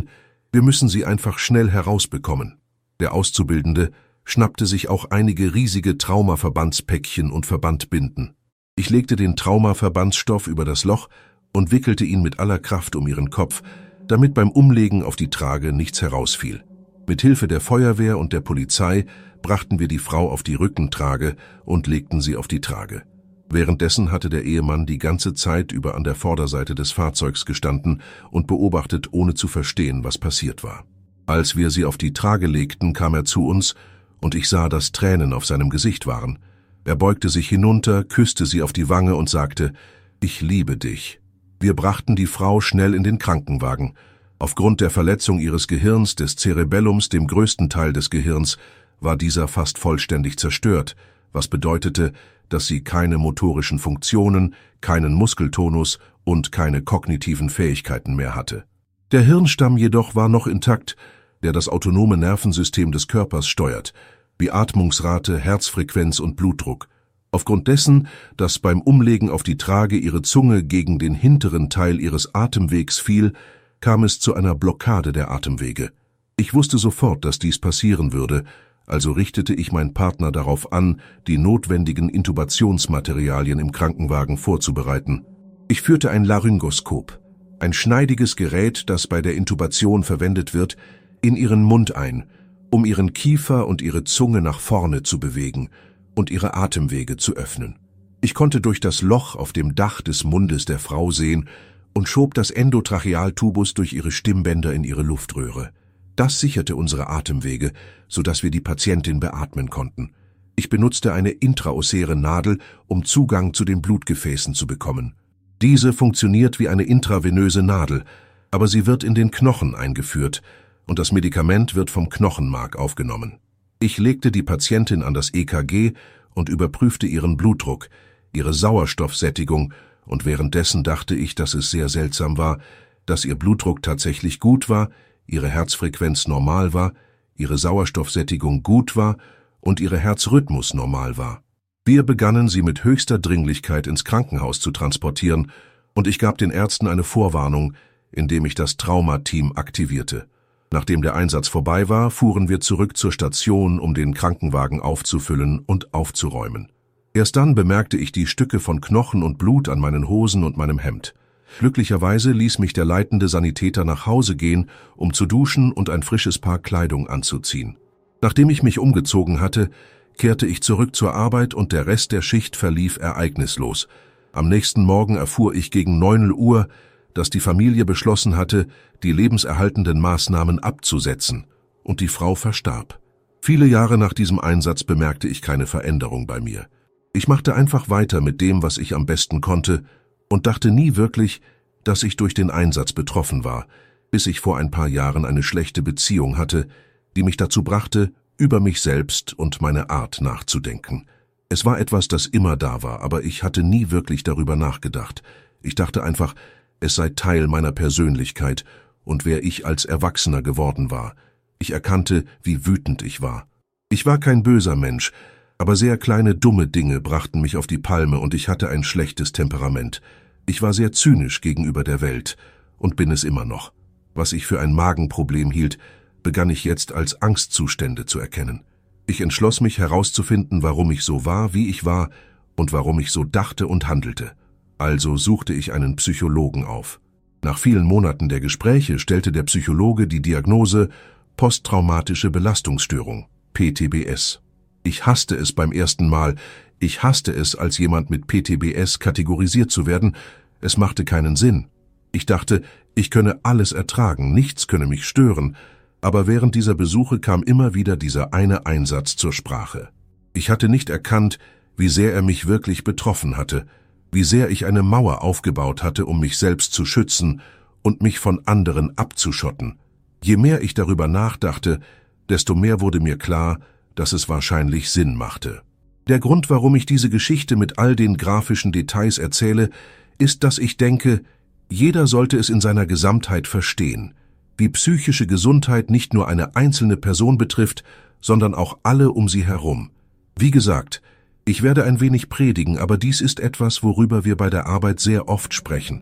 Wir müssen sie einfach schnell herausbekommen. Der Auszubildende schnappte sich auch einige riesige Traumaverbandspäckchen und Verbandbinden. Ich legte den Traumaverbandsstoff über das Loch und wickelte ihn mit aller Kraft um ihren Kopf, damit beim Umlegen auf die Trage nichts herausfiel. Mit Hilfe der Feuerwehr und der Polizei brachten wir die Frau auf die Rückentrage und legten sie auf die Trage. Währenddessen hatte der Ehemann die ganze Zeit über an der Vorderseite des Fahrzeugs gestanden und beobachtet, ohne zu verstehen, was passiert war. Als wir sie auf die Trage legten, kam er zu uns und ich sah, dass Tränen auf seinem Gesicht waren. Er beugte sich hinunter, küsste sie auf die Wange und sagte, »Ich liebe dich.« Wir brachten die Frau schnell in den Krankenwagen. Aufgrund der Verletzung ihres Gehirns, des Cerebellums, dem größten Teil des Gehirns, war dieser fast vollständig zerstört, was bedeutete, dass sie keine motorischen Funktionen, keinen Muskeltonus und keine kognitiven Fähigkeiten mehr hatte. Der Hirnstamm jedoch war noch intakt, der das autonome Nervensystem des Körpers steuert, wie Atmungsrate, Herzfrequenz und Blutdruck. Aufgrund dessen, dass beim Umlegen auf die Trage ihre Zunge gegen den hinteren Teil ihres Atemwegs fiel, kam es zu einer Blockade der Atemwege. Ich wusste sofort, dass dies passieren würde, also richtete ich meinen Partner darauf an, die notwendigen Intubationsmaterialien im Krankenwagen vorzubereiten. Ich führte ein Laryngoskop, ein schneidiges Gerät, das bei der Intubation verwendet wird, in ihren Mund ein, um ihren Kiefer und ihre Zunge nach vorne zu bewegen und ihre Atemwege zu öffnen. Ich konnte durch das Loch auf dem Dach des Mundes der Frau sehen und schob das Endotrachealtubus durch ihre Stimmbänder in ihre Luftröhre. Das sicherte unsere Atemwege, sodass wir die Patientin beatmen konnten. Ich benutzte eine intraosäre Nadel, um Zugang zu den Blutgefäßen zu bekommen. Diese funktioniert wie eine intravenöse Nadel, aber sie wird in den Knochen eingeführt und das Medikament wird vom Knochenmark aufgenommen. Ich legte die Patientin an das EKG und überprüfte ihren Blutdruck, ihre Sauerstoffsättigung und währenddessen dachte ich, dass es sehr seltsam war, dass ihr Blutdruck tatsächlich gut war, ihre Herzfrequenz normal war, ihre Sauerstoffsättigung gut war und ihre Herzrhythmus normal war. Wir begannen, sie mit höchster Dringlichkeit ins Krankenhaus zu transportieren und ich gab den Ärzten eine Vorwarnung, indem ich das Traumateam aktivierte. Nachdem der Einsatz vorbei war, fuhren wir zurück zur Station, um den Krankenwagen aufzufüllen und aufzuräumen. Erst dann bemerkte ich die Stücke von Knochen und Blut an meinen Hosen und meinem Hemd. Glücklicherweise ließ mich der leitende Sanitäter nach Hause gehen, um zu duschen und ein frisches Paar Kleidung anzuziehen. Nachdem ich mich umgezogen hatte, kehrte ich zurück zur Arbeit und der Rest der Schicht verlief ereignislos. Am nächsten Morgen erfuhr ich gegen 9 Uhr, dass die Familie beschlossen hatte, die lebenserhaltenden Maßnahmen abzusetzen, und die Frau verstarb. Viele Jahre nach diesem Einsatz bemerkte ich keine Veränderung bei mir. Ich machte einfach weiter mit dem, was ich am besten konnte, und dachte nie wirklich, dass ich durch den Einsatz betroffen war, bis ich vor ein paar Jahren eine schlechte Beziehung hatte, die mich dazu brachte, über mich selbst und meine Art nachzudenken. Es war etwas, das immer da war, aber ich hatte nie wirklich darüber nachgedacht. Ich dachte einfach, es sei Teil meiner Persönlichkeit und wer ich als Erwachsener geworden war. Ich erkannte, wie wütend ich war. Ich war kein böser Mensch, aber sehr kleine, dumme Dinge brachten mich auf die Palme und ich hatte ein schlechtes Temperament. Ich war sehr zynisch gegenüber der Welt und bin es immer noch. Was ich für ein Magenproblem hielt, begann ich jetzt als Angstzustände zu erkennen. Ich entschloss mich herauszufinden, warum ich so war, wie ich war und warum ich so dachte und handelte. Also suchte ich einen Psychologen auf. Nach vielen Monaten der Gespräche stellte der Psychologe die Diagnose posttraumatische Belastungsstörung, PTBS. Ich hasste es beim ersten Mal. Ich hasste es, als jemand mit PTBS kategorisiert zu werden. Es machte keinen Sinn. Ich dachte, ich könne alles ertragen, nichts könne mich stören. Aber während dieser Besuche kam immer wieder dieser eine Einsatz zur Sprache. Ich hatte nicht erkannt, wie sehr er mich wirklich betroffen hatte, wie sehr ich eine Mauer aufgebaut hatte, um mich selbst zu schützen und mich von anderen abzuschotten. Je mehr ich darüber nachdachte, desto mehr wurde mir klar, dass es wahrscheinlich Sinn machte. Der Grund, warum ich diese Geschichte mit all den grafischen Details erzähle, ist, dass ich denke, jeder sollte es in seiner Gesamtheit verstehen, wie psychische Gesundheit nicht nur eine einzelne Person betrifft, sondern auch alle um sie herum. Wie gesagt, ich werde ein wenig predigen, aber dies ist etwas, worüber wir bei der Arbeit sehr oft sprechen.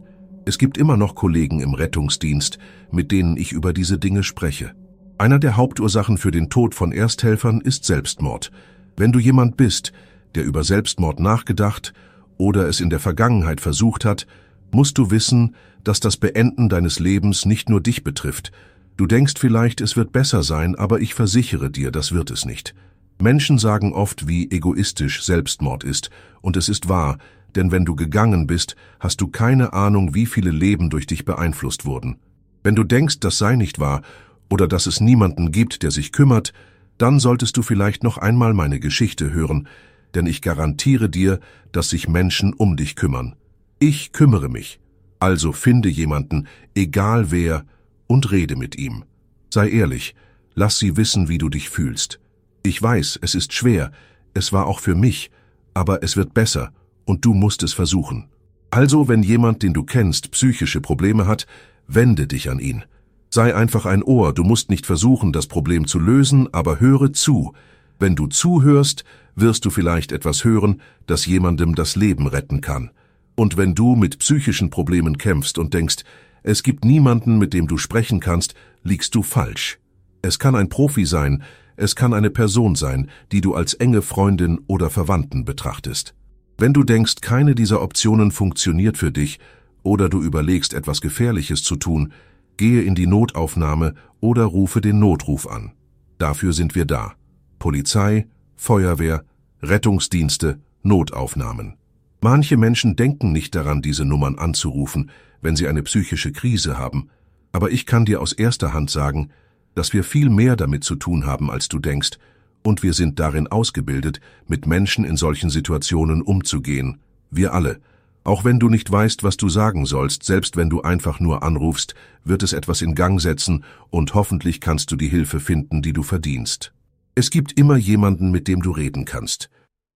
Es gibt immer noch Kollegen im Rettungsdienst, mit denen ich über diese Dinge spreche. Einer der Hauptursachen für den Tod von Ersthelfern ist Selbstmord. Wenn du jemand bist, der über Selbstmord nachgedacht oder es in der Vergangenheit versucht hat, musst du wissen, dass das Beenden deines Lebens nicht nur dich betrifft. Du denkst vielleicht, es wird besser sein, aber ich versichere dir, das wird es nicht. Menschen sagen oft, wie egoistisch Selbstmord ist, und es ist wahr, denn wenn du gegangen bist, hast du keine Ahnung, wie viele Leben durch dich beeinflusst wurden. Wenn du denkst, das sei nicht wahr oder dass es niemanden gibt, der sich kümmert, dann solltest du vielleicht noch einmal meine Geschichte hören, denn ich garantiere dir, dass sich Menschen um dich kümmern. Ich kümmere mich. Also finde jemanden, egal wer, und rede mit ihm. Sei ehrlich, lass sie wissen, wie du dich fühlst. Ich weiß, es ist schwer, es war auch für mich, aber es wird besser und du musst es versuchen. Also, wenn jemand, den du kennst, psychische Probleme hat, wende dich an ihn. Sei einfach ein Ohr, du musst nicht versuchen, das Problem zu lösen, aber höre zu. Wenn du zuhörst, wirst du vielleicht etwas hören, das jemandem das Leben retten kann. Und wenn du mit psychischen Problemen kämpfst und denkst, es gibt niemanden, mit dem du sprechen kannst, liegst du falsch. Es kann ein Profi sein, es kann eine Person sein, die du als enge Freundin oder Verwandten betrachtest. Wenn du denkst, keine dieser Optionen funktioniert für dich oder du überlegst, etwas Gefährliches zu tun, gehe in die Notaufnahme oder rufe den Notruf an. Dafür sind wir da. Polizei, Feuerwehr, Rettungsdienste, Notaufnahmen. Manche Menschen denken nicht daran, diese Nummern anzurufen, wenn sie eine psychische Krise haben, aber ich kann dir aus erster Hand sagen, dass wir viel mehr damit zu tun haben, als du denkst, und wir sind darin ausgebildet, mit Menschen in solchen Situationen umzugehen. Wir alle. Auch wenn du nicht weißt, was du sagen sollst, selbst wenn du einfach nur anrufst, wird es etwas in Gang setzen und hoffentlich kannst du die Hilfe finden, die du verdienst. Es gibt immer jemanden, mit dem du reden kannst.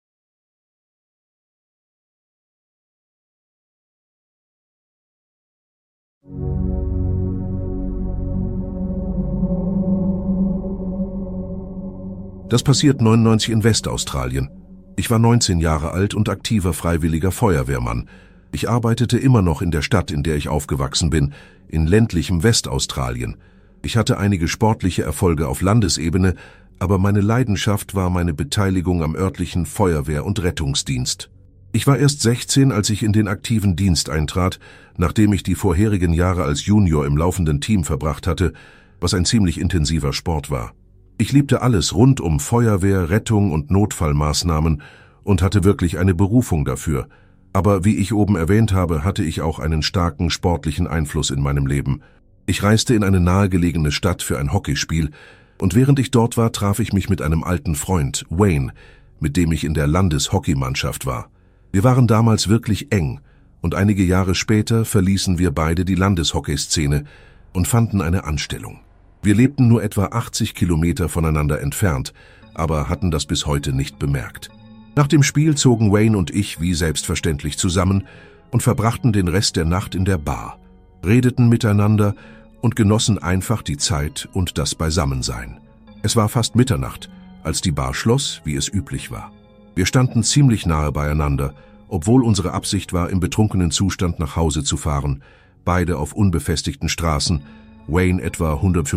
Das passiert 99 in Westaustralien. Ich war 19 Jahre alt und aktiver freiwilliger Feuerwehrmann. Ich arbeitete immer noch in der Stadt, in der ich aufgewachsen bin, in ländlichem Westaustralien. Ich hatte einige sportliche Erfolge auf Landesebene, aber meine Leidenschaft war meine Beteiligung am örtlichen Feuerwehr- und Rettungsdienst. Ich war erst 16, als ich in den aktiven Dienst eintrat, nachdem ich die vorherigen Jahre als Junior im laufenden Team verbracht hatte, was ein ziemlich intensiver Sport war. Ich liebte alles rund um Feuerwehr, Rettung und Notfallmaßnahmen und hatte wirklich eine Berufung dafür. Aber wie ich oben erwähnt habe, hatte ich auch einen starken sportlichen Einfluss in meinem Leben. Ich reiste in eine nahegelegene Stadt für ein Hockeyspiel und während ich dort war, traf ich mich mit einem alten Freund, Wayne, mit dem ich in der Landeshockeymannschaft war. Wir waren damals wirklich eng und einige Jahre später verließen wir beide die Landeshockeyszene und fanden eine Anstellung. Wir lebten nur etwa 80 Kilometer voneinander entfernt, aber hatten das bis heute nicht bemerkt. Nach dem Spiel zogen Wayne und ich wie selbstverständlich zusammen und verbrachten den Rest der Nacht in der Bar, redeten miteinander und genossen einfach die Zeit und das Beisammensein. Es war fast Mitternacht, als die Bar schloss, wie es üblich war. Wir standen ziemlich nahe beieinander, obwohl unsere Absicht war, im betrunkenen Zustand nach Hause zu fahren, beide auf unbefestigten Straßen, Wayne etwa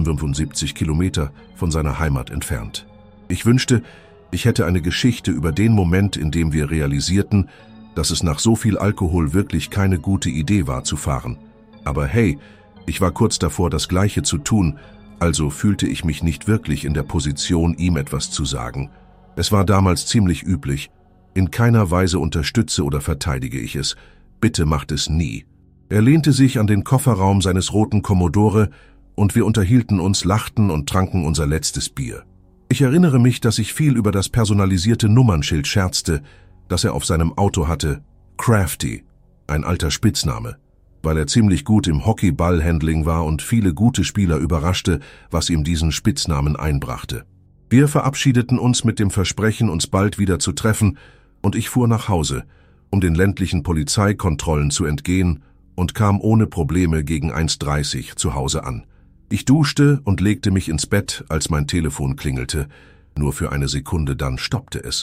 175 Kilometer von seiner Heimat entfernt. Ich wünschte, ich hätte eine Geschichte über den Moment, in dem wir realisierten, dass es nach so viel Alkohol wirklich keine gute Idee war zu fahren. Aber hey, ich war kurz davor, das Gleiche zu tun, also fühlte ich mich nicht wirklich in der Position, ihm etwas zu sagen. Es war damals ziemlich üblich. In keiner Weise unterstütze oder verteidige ich es. Bitte macht es nie. Er lehnte sich an den Kofferraum seines roten Commodore und wir unterhielten uns, lachten und tranken unser letztes Bier. Ich erinnere mich, dass ich viel über das personalisierte Nummernschild scherzte, das er auf seinem Auto hatte, Crafty, ein alter Spitzname, weil er ziemlich gut im Hockeyballhandling war und viele gute Spieler überraschte, was ihm diesen Spitznamen einbrachte. Wir verabschiedeten uns mit dem Versprechen, uns bald wieder zu treffen, und ich fuhr nach Hause, um den ländlichen Polizeikontrollen zu entgehen, und kam ohne Probleme gegen 1:30 zu Hause an. Ich duschte und legte mich ins Bett, als mein Telefon klingelte. Nur für eine Sekunde, dann stoppte es.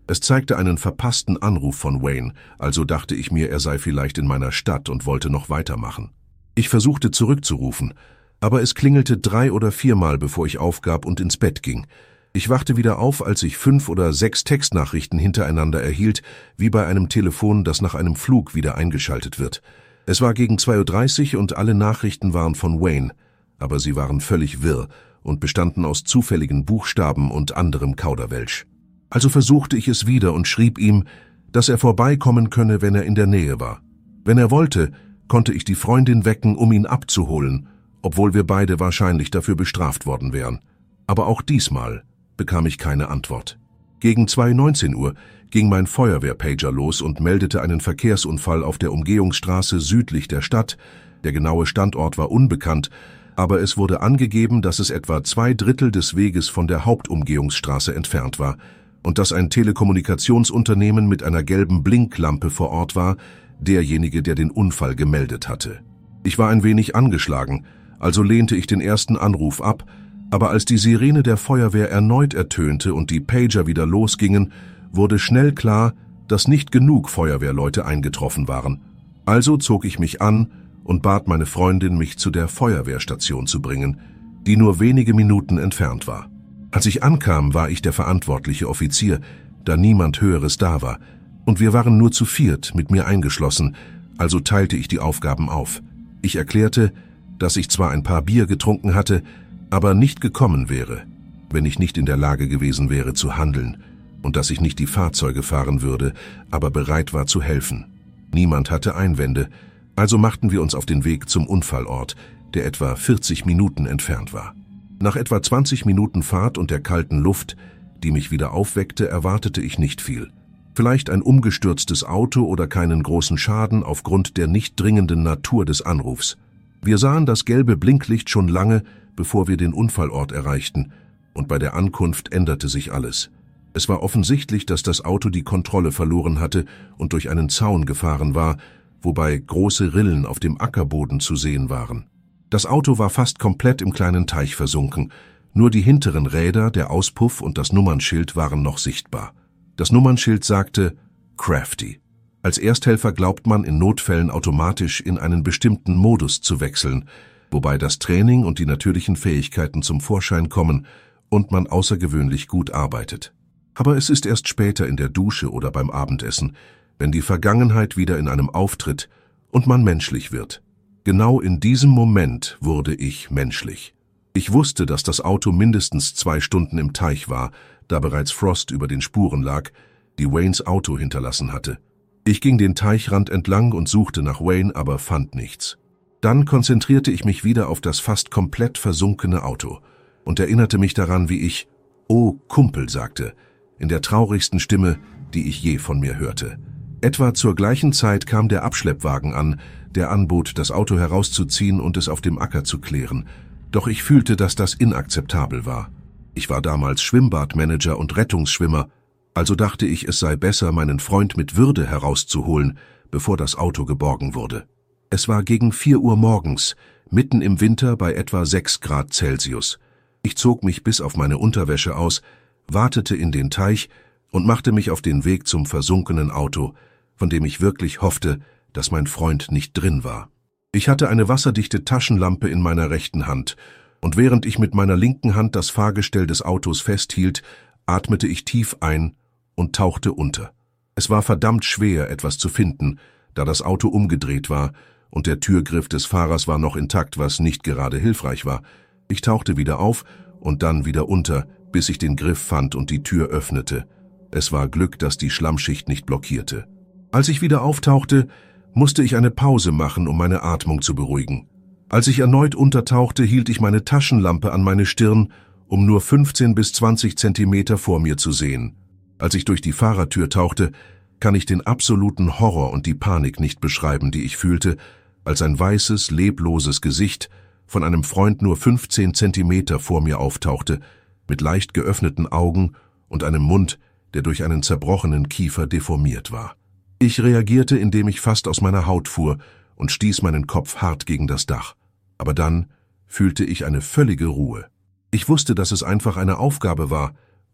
Es zeigte einen verpassten Anruf von Wayne, also dachte ich mir, er sei vielleicht in meiner Stadt und wollte noch weitermachen. Ich versuchte zurückzurufen, aber es klingelte 3 oder 4 Mal, bevor ich aufgab und ins Bett ging. Ich wachte wieder auf, als ich 5 oder 6 Textnachrichten hintereinander erhielt, wie bei einem Telefon, das nach einem Flug wieder eingeschaltet wird. Es war gegen 2:30 Uhr und alle Nachrichten waren von Wayne, aber sie waren völlig wirr und bestanden aus zufälligen Buchstaben und anderem Kauderwelsch. Also versuchte ich es wieder und schrieb ihm, dass er vorbeikommen könne, wenn er in der Nähe war. Wenn er wollte, konnte ich die Freundin wecken, um ihn abzuholen, obwohl wir beide wahrscheinlich dafür bestraft worden wären. Aber auch diesmal bekam ich keine Antwort. Gegen 2:19 Uhr ging mein Feuerwehrpager los und meldete einen Verkehrsunfall auf der Umgehungsstraße südlich der Stadt. Der genaue Standort war unbekannt, aber es wurde angegeben, dass es etwa 2/3 des Weges von der Hauptumgehungsstraße entfernt war und dass ein Telekommunikationsunternehmen mit einer gelben Blinklampe vor Ort war, derjenige, der den Unfall gemeldet hatte. Ich war ein wenig angeschlagen, also lehnte ich den ersten Anruf ab, aber als die Sirene der Feuerwehr erneut ertönte und die Pager wieder losgingen, wurde schnell klar, dass nicht genug Feuerwehrleute eingetroffen waren. Also zog ich mich an und bat meine Freundin, mich zu der Feuerwehrstation zu bringen, die nur wenige Minuten entfernt war. Als ich ankam, war ich der verantwortliche Offizier, da niemand Höheres da war, und wir waren nur zu 4, mit mir eingeschlossen, also teilte ich die Aufgaben auf. Ich erklärte, dass ich zwar ein paar Bier getrunken hatte, aber nicht gekommen wäre, wenn ich nicht in der Lage gewesen wäre zu handeln, und dass ich nicht die Fahrzeuge fahren würde, aber bereit war zu helfen. Niemand hatte Einwände, also machten wir uns auf den Weg zum Unfallort, der etwa 40 Minuten entfernt war. Nach etwa 20 Minuten Fahrt und der kalten Luft, die mich wieder aufweckte, erwartete ich nicht viel. Vielleicht ein umgestürztes Auto oder keinen großen Schaden aufgrund der nicht dringenden Natur des Anrufs. Wir sahen das gelbe Blinklicht schon lange, bevor wir den Unfallort erreichten, und bei der Ankunft änderte sich alles. Es war offensichtlich, dass das Auto die Kontrolle verloren hatte und durch einen Zaun gefahren war, wobei große Rillen auf dem Ackerboden zu sehen waren. Das Auto war fast komplett im kleinen Teich versunken, nur die hinteren Räder, der Auspuff und das Nummernschild waren noch sichtbar. Das Nummernschild sagte Crafty. Als Ersthelfer glaubt man in Notfällen automatisch in einen bestimmten Modus zu wechseln, wobei das Training und die natürlichen Fähigkeiten zum Vorschein kommen und man außergewöhnlich gut arbeitet. Aber es ist erst später in der Dusche oder beim Abendessen, wenn die Vergangenheit wieder in einem auftritt und man menschlich wird. Genau in diesem Moment wurde ich menschlich. Ich wusste, dass das Auto mindestens 2 Stunden im Teich war, da bereits Frost über den Spuren lag, die Waynes Auto hinterlassen hatte. Ich ging den Teichrand entlang und suchte nach Wayne, aber fand nichts. Dann konzentrierte ich mich wieder auf das fast komplett versunkene Auto und erinnerte mich daran, wie ich »Oh, Kumpel« sagte, in der traurigsten Stimme, die ich je von mir hörte. Etwa zur gleichen Zeit kam der Abschleppwagen an, der anbot, das Auto herauszuziehen und es auf dem Acker zu klären. Doch ich fühlte, dass das inakzeptabel war. Ich war damals Schwimmbadmanager und Rettungsschwimmer, also dachte ich, es sei besser, meinen Freund mit Würde herauszuholen, bevor das Auto geborgen wurde. Es war gegen 4 Uhr morgens, mitten im Winter bei etwa 6 Grad Celsius. Ich zog mich bis auf meine Unterwäsche aus, watete in den Teich und machte mich auf den Weg zum versunkenen Auto, von dem ich wirklich hoffte, dass mein Freund nicht drin war. Ich hatte eine wasserdichte Taschenlampe in meiner rechten Hand, und während ich mit meiner linken Hand das Fahrgestell des Autos festhielt, atmete ich tief ein und tauchte unter. Es war verdammt schwer, etwas zu finden, da das Auto umgedreht war, und der Türgriff des Fahrers war noch intakt, was nicht gerade hilfreich war. Ich tauchte wieder auf und dann wieder unter, bis ich den Griff fand und die Tür öffnete. Es war Glück, dass die Schlammschicht nicht blockierte. Als ich wieder auftauchte, musste ich eine Pause machen, um meine Atmung zu beruhigen. Als ich erneut untertauchte, hielt ich meine Taschenlampe an meine Stirn, um nur 15 bis 20 Zentimeter vor mir zu sehen. Als ich durch die Fahrertür tauchte, kann ich den absoluten Horror und die Panik nicht beschreiben, die ich fühlte, als ein weißes, lebloses Gesicht von einem Freund nur 15 Zentimeter vor mir auftauchte, mit leicht geöffneten Augen und einem Mund, der durch einen zerbrochenen Kiefer deformiert war. Ich reagierte, indem ich fast aus meiner Haut fuhr und stieß meinen Kopf hart gegen das Dach. Aber dann fühlte ich eine völlige Ruhe. Ich wusste, dass es einfach eine Aufgabe war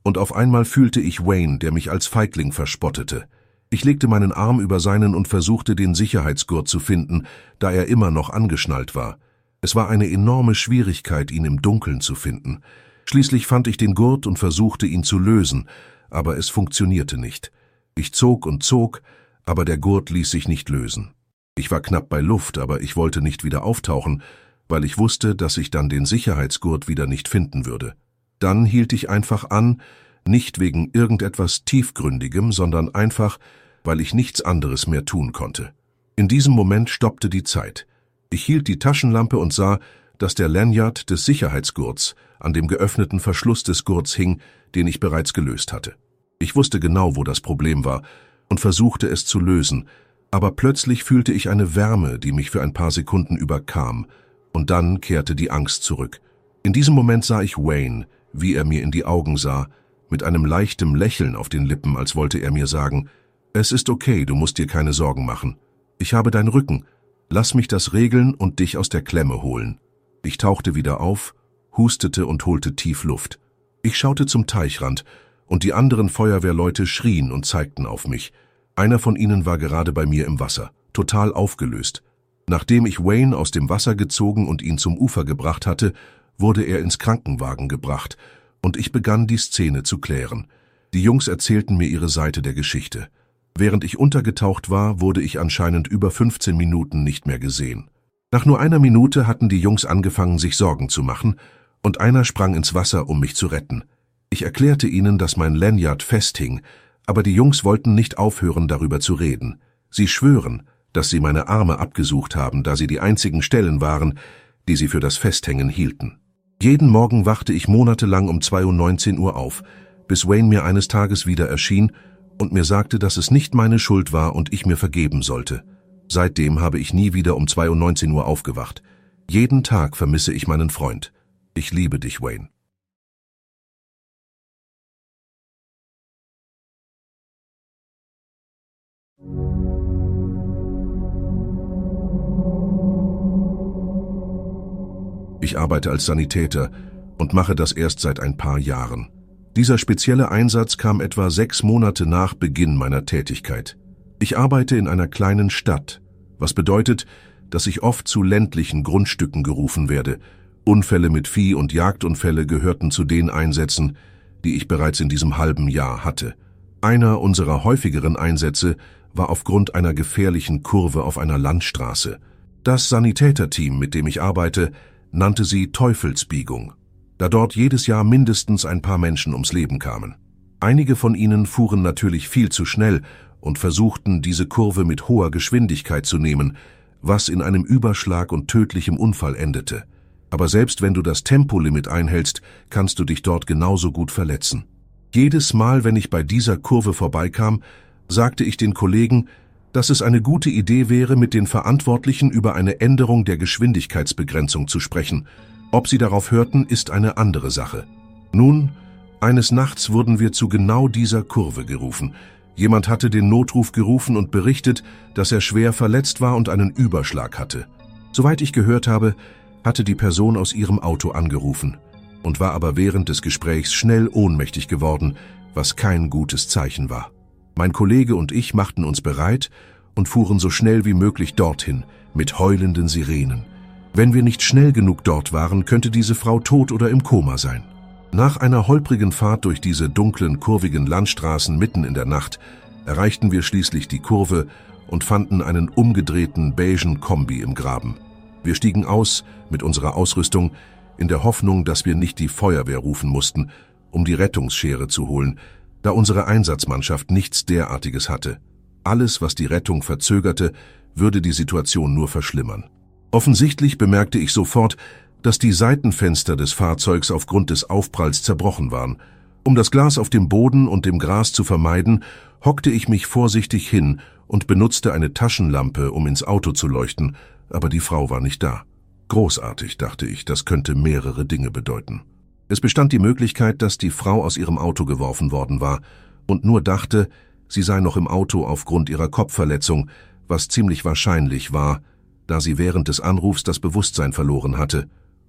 Und auf einmal fühlte ich Wayne, der mich als Feigling verspottete. Ich legte meinen Arm über seinen und versuchte, den Sicherheitsgurt zu finden, da er immer noch angeschnallt war. Es war eine enorme Schwierigkeit, ihn im Dunkeln zu finden. Schließlich fand ich den Gurt und versuchte, ihn zu lösen, aber es funktionierte nicht. Ich zog und zog, aber der Gurt ließ sich nicht lösen. Ich war knapp bei Luft, aber ich wollte nicht wieder auftauchen, weil ich wusste, dass ich dann den Sicherheitsgurt wieder nicht finden würde. Dann hielt ich einfach an, nicht wegen irgendetwas Tiefgründigem, sondern einfach, weil ich nichts anderes mehr tun konnte. In diesem Moment stoppte die Zeit. Ich hielt die Taschenlampe und sah, dass der Lanyard des Sicherheitsgurts an dem geöffneten Verschluss des Gurts hing, den ich bereits gelöst hatte. Ich wusste genau, wo das Problem war und versuchte es zu lösen, aber plötzlich fühlte ich eine Wärme, die mich für ein paar Sekunden überkam, und dann kehrte die Angst zurück. In diesem Moment sah ich Wayne, wie er mir in die Augen sah, mit einem leichten Lächeln auf den Lippen, als wollte er mir sagen, »Es ist okay, du musst dir keine Sorgen machen. Ich habe deinen Rücken. Lass mich das regeln und dich aus der Klemme holen.« Ich tauchte wieder auf, hustete und holte tief Luft. Ich schaute zum Teichrand, und die anderen Feuerwehrleute schrien und zeigten auf mich. Einer von ihnen war gerade bei mir im Wasser, total aufgelöst. Nachdem ich Wayne aus dem Wasser gezogen und ihn zum Ufer gebracht hatte, wurde er ins Krankenwagen gebracht, und ich begann, die Szene zu klären. Die Jungs erzählten mir ihre Seite der Geschichte. Während ich untergetaucht war, wurde ich anscheinend über 15 Minuten nicht mehr gesehen. Nach nur einer Minute hatten die Jungs angefangen, sich Sorgen zu machen, und einer sprang ins Wasser, um mich zu retten. Ich erklärte ihnen, dass mein Lanyard festhing, aber die Jungs wollten nicht aufhören, darüber zu reden. Sie schwören, dass sie meine Arme abgesucht haben, da sie die einzigen Stellen waren, die sie für das Festhängen hielten. Jeden Morgen wachte ich monatelang um 2:19 Uhr auf, bis Wayne mir eines Tages wieder erschien und mir sagte, dass es nicht meine Schuld war und ich mir vergeben sollte. Seitdem habe ich nie wieder um 2:19 Uhr aufgewacht. Jeden Tag vermisse ich meinen Freund. Ich liebe dich, Wayne. Ich arbeite als Sanitäter und mache das erst seit ein paar Jahren. Dieser spezielle Einsatz kam etwa 6 Monate nach Beginn meiner Tätigkeit. Ich arbeite in einer kleinen Stadt, was bedeutet, dass ich oft zu ländlichen Grundstücken gerufen werde. Unfälle mit Vieh und Jagdunfälle gehörten zu den Einsätzen, die ich bereits in diesem halben Jahr hatte. Einer unserer häufigeren Einsätze war aufgrund einer gefährlichen Kurve auf einer Landstraße. Das Sanitäterteam, mit dem ich arbeite, nannte sie Teufelsbiegung, da dort jedes Jahr mindestens ein paar Menschen ums Leben kamen. Einige von ihnen fuhren natürlich viel zu schnell und versuchten, diese Kurve mit hoher Geschwindigkeit zu nehmen, was in einem Überschlag und tödlichem Unfall endete. Aber selbst wenn du das Tempolimit einhältst, kannst du dich dort genauso gut verletzen. Jedes Mal, wenn ich bei dieser Kurve vorbeikam, sagte ich den Kollegen, dass es eine gute Idee wäre, mit den Verantwortlichen über eine Änderung der Geschwindigkeitsbegrenzung zu sprechen. Ob sie darauf hörten, ist eine andere Sache. Nun, eines Nachts wurden wir zu genau dieser Kurve gerufen. Jemand hatte den Notruf gerufen und berichtet, dass er schwer verletzt war und einen Überschlag hatte. Soweit ich gehört habe, hatte die Person aus ihrem Auto angerufen und war aber während des Gesprächs schnell ohnmächtig geworden, was kein gutes Zeichen war. Mein Kollege und ich machten uns bereit und fuhren so schnell wie möglich dorthin, mit heulenden Sirenen. Wenn wir nicht schnell genug dort waren, könnte diese Frau tot oder im Koma sein. Nach einer holprigen Fahrt durch diese dunklen, kurvigen Landstraßen mitten in der Nacht erreichten wir schließlich die Kurve und fanden einen umgedrehten beigen Kombi im Graben. Wir stiegen aus mit unserer Ausrüstung in der Hoffnung, dass wir nicht die Feuerwehr rufen mussten, um die Rettungsschere zu holen, da unsere Einsatzmannschaft nichts derartiges hatte. Alles, was die Rettung verzögerte, würde die Situation nur verschlimmern. Offensichtlich bemerkte ich sofort, dass die Seitenfenster des Fahrzeugs aufgrund des Aufpralls zerbrochen waren. Um das Glas auf dem Boden und dem Gras zu vermeiden, hockte ich mich vorsichtig hin und benutzte eine Taschenlampe, um ins Auto zu leuchten, aber die Frau war nicht da. Großartig, dachte ich, das könnte mehrere Dinge bedeuten. Es bestand die Möglichkeit, dass die Frau aus ihrem Auto geworfen worden war und nur dachte, sie sei noch im Auto aufgrund ihrer Kopfverletzung, was ziemlich wahrscheinlich war, da sie während des Anrufs das Bewusstsein verloren hatte.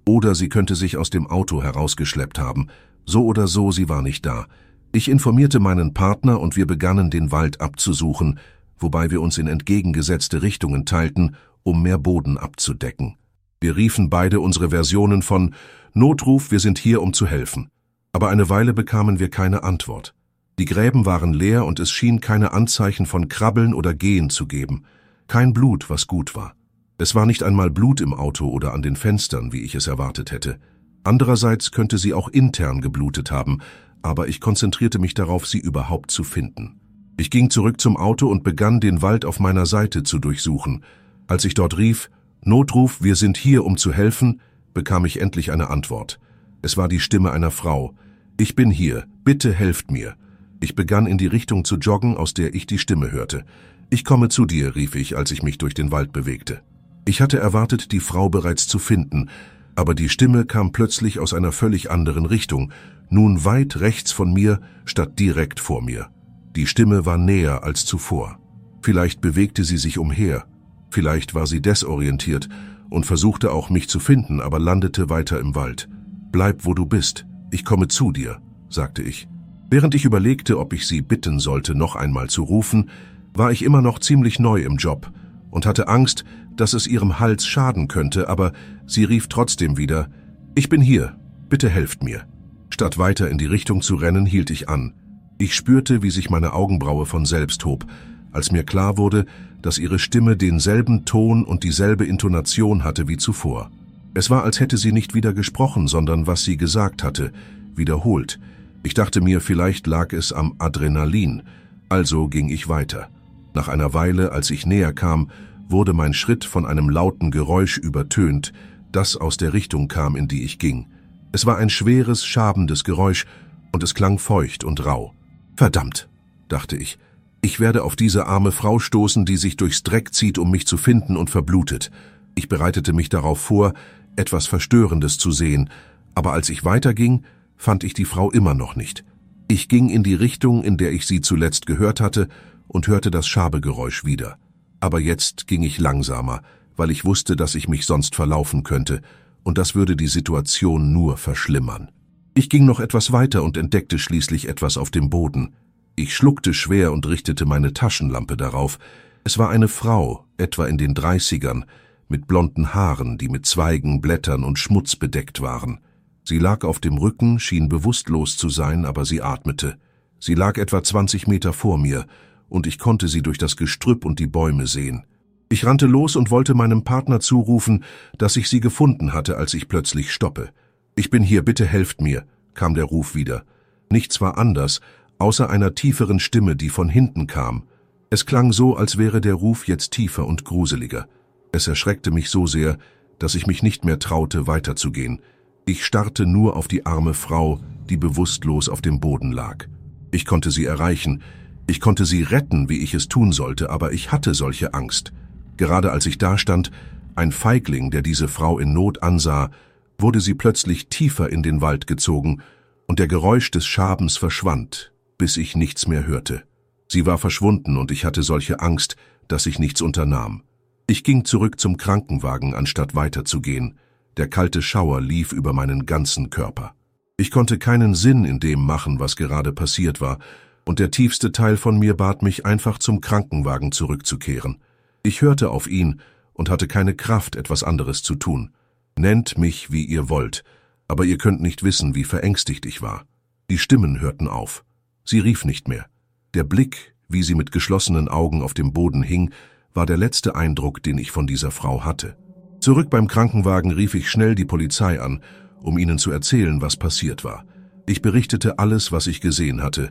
Oder sie könnte sich aus dem Auto herausgeschleppt haben. So oder so, sie war nicht da. Ich informierte meinen Partner und wir begannen, den Wald abzusuchen, wobei wir uns in entgegengesetzte Richtungen teilten, um mehr Boden abzudecken. Wir riefen beide unsere Versionen von Notruf, wir sind hier, um zu helfen. Aber eine Weile bekamen wir keine Antwort. Die Gräben waren leer und es schien keine Anzeichen von Krabbeln oder Gehen zu geben. Kein Blut, was gut war. Es war nicht einmal Blut im Auto oder an den Fenstern, wie ich es erwartet hätte. Andererseits könnte sie auch intern geblutet haben, aber ich konzentrierte mich darauf, sie überhaupt zu finden. Ich ging zurück zum Auto und begann, den Wald auf meiner Seite zu durchsuchen. Als ich dort rief, Notruf, wir sind hier, um zu helfen, bekam ich endlich eine Antwort. Es war die Stimme einer Frau. Ich bin hier, bitte helft mir. Ich begann in die Richtung zu joggen, aus der ich die Stimme hörte. Ich komme zu dir, rief ich, als ich mich durch den Wald bewegte. Ich hatte erwartet, die Frau bereits zu finden, aber die Stimme kam plötzlich aus einer völlig anderen Richtung, nun weit rechts von mir, statt direkt vor mir. Die Stimme war näher als zuvor. Vielleicht bewegte sie sich umher, vielleicht war sie desorientiert und versuchte auch mich zu finden, aber landete weiter im Wald. Bleib, wo du bist, ich komme zu dir, sagte ich. Während ich überlegte, ob ich sie bitten sollte, noch einmal zu rufen, war ich immer noch ziemlich neu im Job und hatte Angst, dass es ihrem Hals schaden könnte, aber sie rief trotzdem wieder, ich bin hier, bitte helft mir. Statt weiter in die Richtung zu rennen, hielt ich an. Ich spürte, wie sich meine Augenbraue von selbst hob, als mir klar wurde, dass ihre Stimme denselben Ton und dieselbe Intonation hatte wie zuvor. Es war, als hätte sie nicht wieder gesprochen, sondern was sie gesagt hatte, wiederholt. Ich dachte mir, vielleicht lag es am Adrenalin, also ging ich weiter. Nach einer Weile, als ich näher kam, wurde mein Schritt von einem lauten Geräusch übertönt, das aus der Richtung kam, in die ich ging. Es war ein schweres, schabendes Geräusch und es klang feucht und rau. Verdammt, dachte ich. Ich werde auf diese arme Frau stoßen, die sich durchs Dreck zieht, um mich zu finden und verblutet. Ich bereitete mich darauf vor, etwas Verstörendes zu sehen, aber als ich weiterging, fand ich die Frau immer noch nicht. Ich ging in die Richtung, in der ich sie zuletzt gehört hatte, und hörte das Schabegeräusch wieder. Aber jetzt ging ich langsamer, weil ich wusste, dass ich mich sonst verlaufen könnte, und das würde die Situation nur verschlimmern. Ich ging noch etwas weiter und entdeckte schließlich etwas auf dem Boden. Ich schluckte schwer und richtete meine Taschenlampe darauf. Es war eine Frau, etwa in den 30ern, mit blonden Haaren, die mit Zweigen, Blättern und Schmutz bedeckt waren. Sie lag auf dem Rücken, schien bewusstlos zu sein, aber sie atmete. Sie lag etwa 20 Meter vor mir, und ich konnte sie durch das Gestrüpp und die Bäume sehen. Ich rannte los und wollte meinem Partner zurufen, dass ich sie gefunden hatte, als ich plötzlich stoppe. »Ich bin hier, bitte helft mir«, kam der Ruf wieder. Nichts war anders, außer einer tieferen Stimme, die von hinten kam. Es klang so, als wäre der Ruf jetzt tiefer und gruseliger. Es erschreckte mich so sehr, dass ich mich nicht mehr traute, weiterzugehen. Ich starrte nur auf die arme Frau, die bewusstlos auf dem Boden lag. Ich konnte sie erreichen, ich konnte sie retten, wie ich es tun sollte, aber ich hatte solche Angst. Gerade als ich dastand, ein Feigling, der diese Frau in Not ansah, wurde sie plötzlich tiefer in den Wald gezogen, und der Geräusch des Schabens verschwand, bis ich nichts mehr hörte. Sie war verschwunden und ich hatte solche Angst, dass ich nichts unternahm. Ich ging zurück zum Krankenwagen, anstatt weiterzugehen. Der kalte Schauer lief über meinen ganzen Körper. Ich konnte keinen Sinn in dem machen, was gerade passiert war, und der tiefste Teil von mir bat mich, einfach zum Krankenwagen zurückzukehren. Ich hörte auf ihn und hatte keine Kraft, etwas anderes zu tun. Nennt mich, wie ihr wollt, aber ihr könnt nicht wissen, wie verängstigt ich war. Die Stimmen hörten auf. Sie rief nicht mehr. Der Blick, wie sie mit geschlossenen Augen auf dem Boden hing, war der letzte Eindruck, den ich von dieser Frau hatte. Zurück beim Krankenwagen rief ich schnell die Polizei an, um ihnen zu erzählen, was passiert war. Ich berichtete alles, was ich gesehen hatte,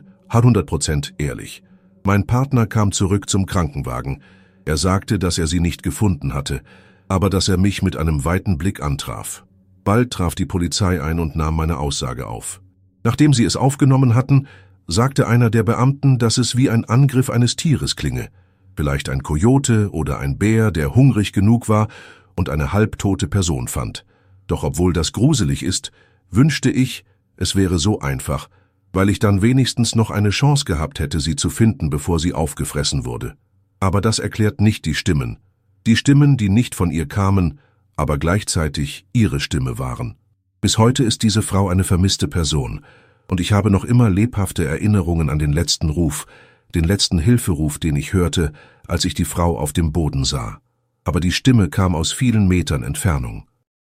100% ehrlich. Mein Partner kam zurück zum Krankenwagen. Er sagte, dass er sie nicht gefunden hatte, aber dass er mich mit einem weiten Blick antraf. Bald traf die Polizei ein und nahm meine Aussage auf. Nachdem sie es aufgenommen hatten, sagte einer der Beamten, dass es wie ein Angriff eines Tieres klinge. Vielleicht ein Kojote oder ein Bär, der hungrig genug war und eine halbtote Person fand. Doch obwohl das gruselig ist, wünschte ich, es wäre so einfach, weil ich dann wenigstens noch eine Chance gehabt hätte, sie zu finden, bevor sie aufgefressen wurde. Aber das erklärt nicht die Stimmen. Die Stimmen, die nicht von ihr kamen, aber gleichzeitig ihre Stimme waren. Bis heute ist diese Frau eine vermisste Person, und ich habe noch immer lebhafte Erinnerungen an den letzten Ruf, den letzten Hilferuf, den ich hörte, als ich die Frau auf dem Boden sah. Aber die Stimme kam aus vielen Metern Entfernung.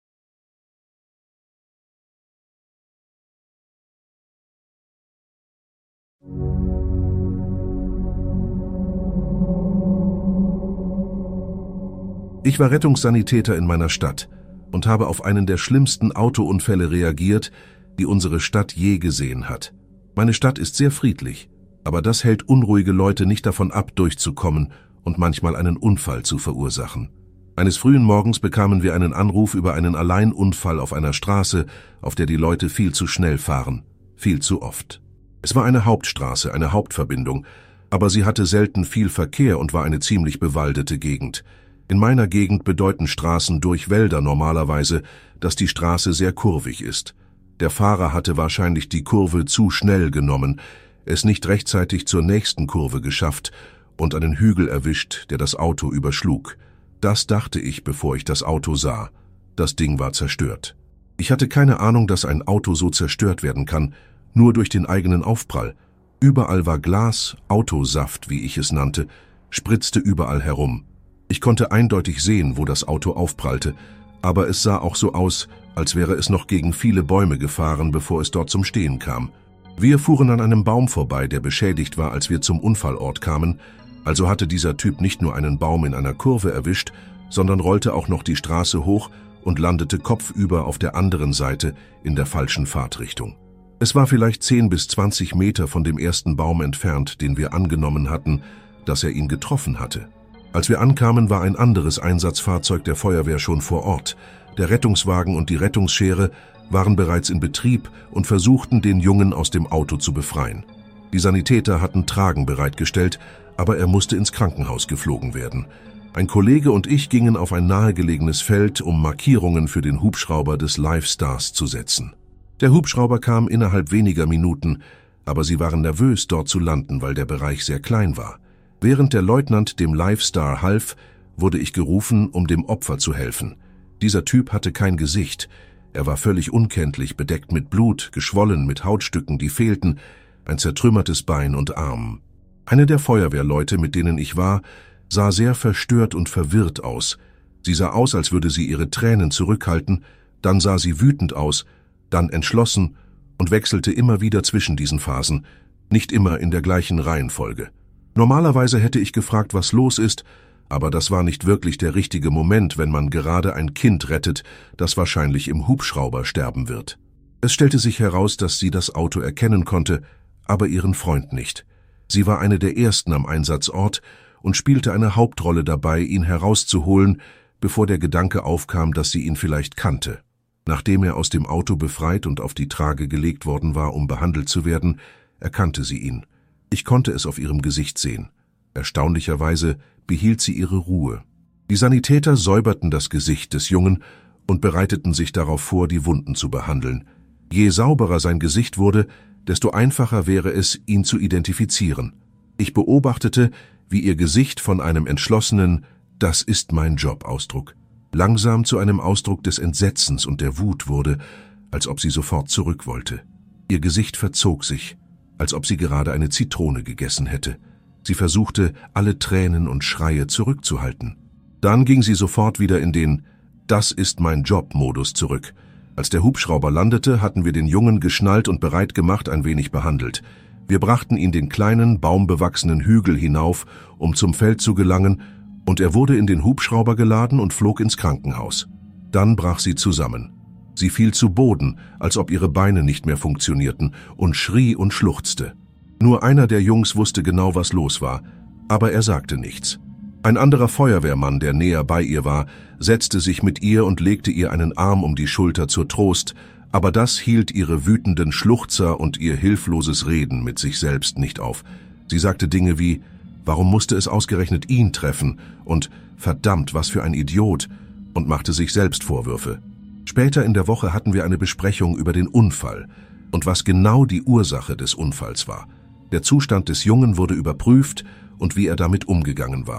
Ich war Rettungssanitäter in meiner Stadt und habe auf einen der schlimmsten Autounfälle reagiert, die unsere Stadt je gesehen hat. Meine Stadt ist sehr friedlich, aber das hält unruhige Leute nicht davon ab, durchzukommen und manchmal einen Unfall zu verursachen. Eines frühen Morgens bekamen wir einen Anruf über einen Alleinunfall auf einer Straße, auf der die Leute viel zu schnell fahren, viel zu oft. Es war eine Hauptstraße, eine Hauptverbindung, aber sie hatte selten viel Verkehr und war eine ziemlich bewaldete Gegend. In meiner Gegend bedeuten Straßen durch Wälder normalerweise, dass die Straße sehr kurvig ist. Der Fahrer hatte wahrscheinlich die Kurve zu schnell genommen, es nicht rechtzeitig zur nächsten Kurve geschafft und einen Hügel erwischt, der das Auto überschlug. Das dachte ich, bevor ich das Auto sah. Das Ding war zerstört. Ich hatte keine Ahnung, dass ein Auto so zerstört werden kann, nur durch den eigenen Aufprall. Überall war Glas, Autosaft, wie ich es nannte, spritzte überall herum. Ich konnte eindeutig sehen, wo das Auto aufprallte, aber es sah auch so aus, als wäre es noch gegen viele Bäume gefahren, bevor es dort zum Stehen kam. Wir fuhren an einem Baum vorbei, der beschädigt war, als wir zum Unfallort kamen, also hatte dieser Typ nicht nur einen Baum in einer Kurve erwischt, sondern rollte auch noch die Straße hoch und landete kopfüber auf der anderen Seite in der falschen Fahrtrichtung. Es war vielleicht 10 bis 20 Meter von dem ersten Baum entfernt, den wir angenommen hatten, dass er ihn getroffen hatte. Als wir ankamen, war ein anderes Einsatzfahrzeug der Feuerwehr schon vor Ort. Der Rettungswagen und die Rettungsschere waren bereits in Betrieb und versuchten, den Jungen aus dem Auto zu befreien. Die Sanitäter hatten Tragen bereitgestellt, aber er musste ins Krankenhaus geflogen werden. Ein Kollege und ich gingen auf ein nahegelegenes Feld, um Markierungen für den Hubschrauber des LiveStars zu setzen. Der Hubschrauber kam innerhalb weniger Minuten, aber sie waren nervös, dort zu landen, weil der Bereich sehr klein war. Während der Leutnant dem LiveStar half, wurde ich gerufen, um dem Opfer zu helfen. Dieser Typ hatte kein Gesicht. Er war völlig unkenntlich, bedeckt mit Blut, geschwollen mit Hautstücken, die fehlten, ein zertrümmertes Bein und Arm. Eine der Feuerwehrleute, mit denen ich war, sah sehr verstört und verwirrt aus. Sie sah aus, als würde sie ihre Tränen zurückhalten, dann sah sie wütend aus, dann entschlossen und wechselte immer wieder zwischen diesen Phasen, nicht immer in der gleichen Reihenfolge. Normalerweise hätte ich gefragt, was los ist, aber das war nicht wirklich der richtige Moment, wenn man gerade ein Kind rettet, das wahrscheinlich im Hubschrauber sterben wird. Es stellte sich heraus, dass sie das Auto erkennen konnte, aber ihren Freund nicht. Sie war eine der ersten am Einsatzort und spielte eine Hauptrolle dabei, ihn herauszuholen, bevor der Gedanke aufkam, dass sie ihn vielleicht kannte. Nachdem er aus dem Auto befreit und auf die Trage gelegt worden war, um behandelt zu werden, erkannte sie ihn. Ich konnte es auf ihrem Gesicht sehen. Erstaunlicherweise behielt sie ihre Ruhe. Die Sanitäter säuberten das Gesicht des Jungen und bereiteten sich darauf vor, die Wunden zu behandeln. Je sauberer sein Gesicht wurde, desto einfacher wäre es, ihn zu identifizieren. Ich beobachtete, wie ihr Gesicht von einem entschlossenen »Das ist mein Job«-Ausdruck langsam zu einem Ausdruck des Entsetzens und der Wut wurde, als ob sie sofort zurück wollte. Ihr Gesicht verzog sich, als ob sie gerade eine Zitrone gegessen hätte. Sie versuchte, alle Tränen und Schreie zurückzuhalten. Dann ging sie sofort wieder in den »Das ist mein Job«-Modus zurück. Als der Hubschrauber landete, hatten wir den Jungen geschnallt und bereit gemacht, ein wenig behandelt. Wir brachten ihn den kleinen, baumbewachsenen Hügel hinauf, um zum Feld zu gelangen, und er wurde in den Hubschrauber geladen und flog ins Krankenhaus. Dann brach sie zusammen. Sie fiel zu Boden, als ob ihre Beine nicht mehr funktionierten, und schrie und schluchzte. Nur einer der Jungs wusste genau, was los war, aber er sagte nichts. Ein anderer Feuerwehrmann, der näher bei ihr war, setzte sich mit ihr und legte ihr einen Arm um die Schulter zur Trost, aber das hielt ihre wütenden Schluchzer und ihr hilfloses Reden mit sich selbst nicht auf. Sie sagte Dinge wie, warum musste es ausgerechnet ihn treffen und verdammt, was für ein Idiot, und machte sich selbst Vorwürfe. Später in der Woche hatten wir eine Besprechung über den Unfall und was genau die Ursache des Unfalls war. Der Zustand des Jungen wurde überprüft und wie er damit umgegangen war.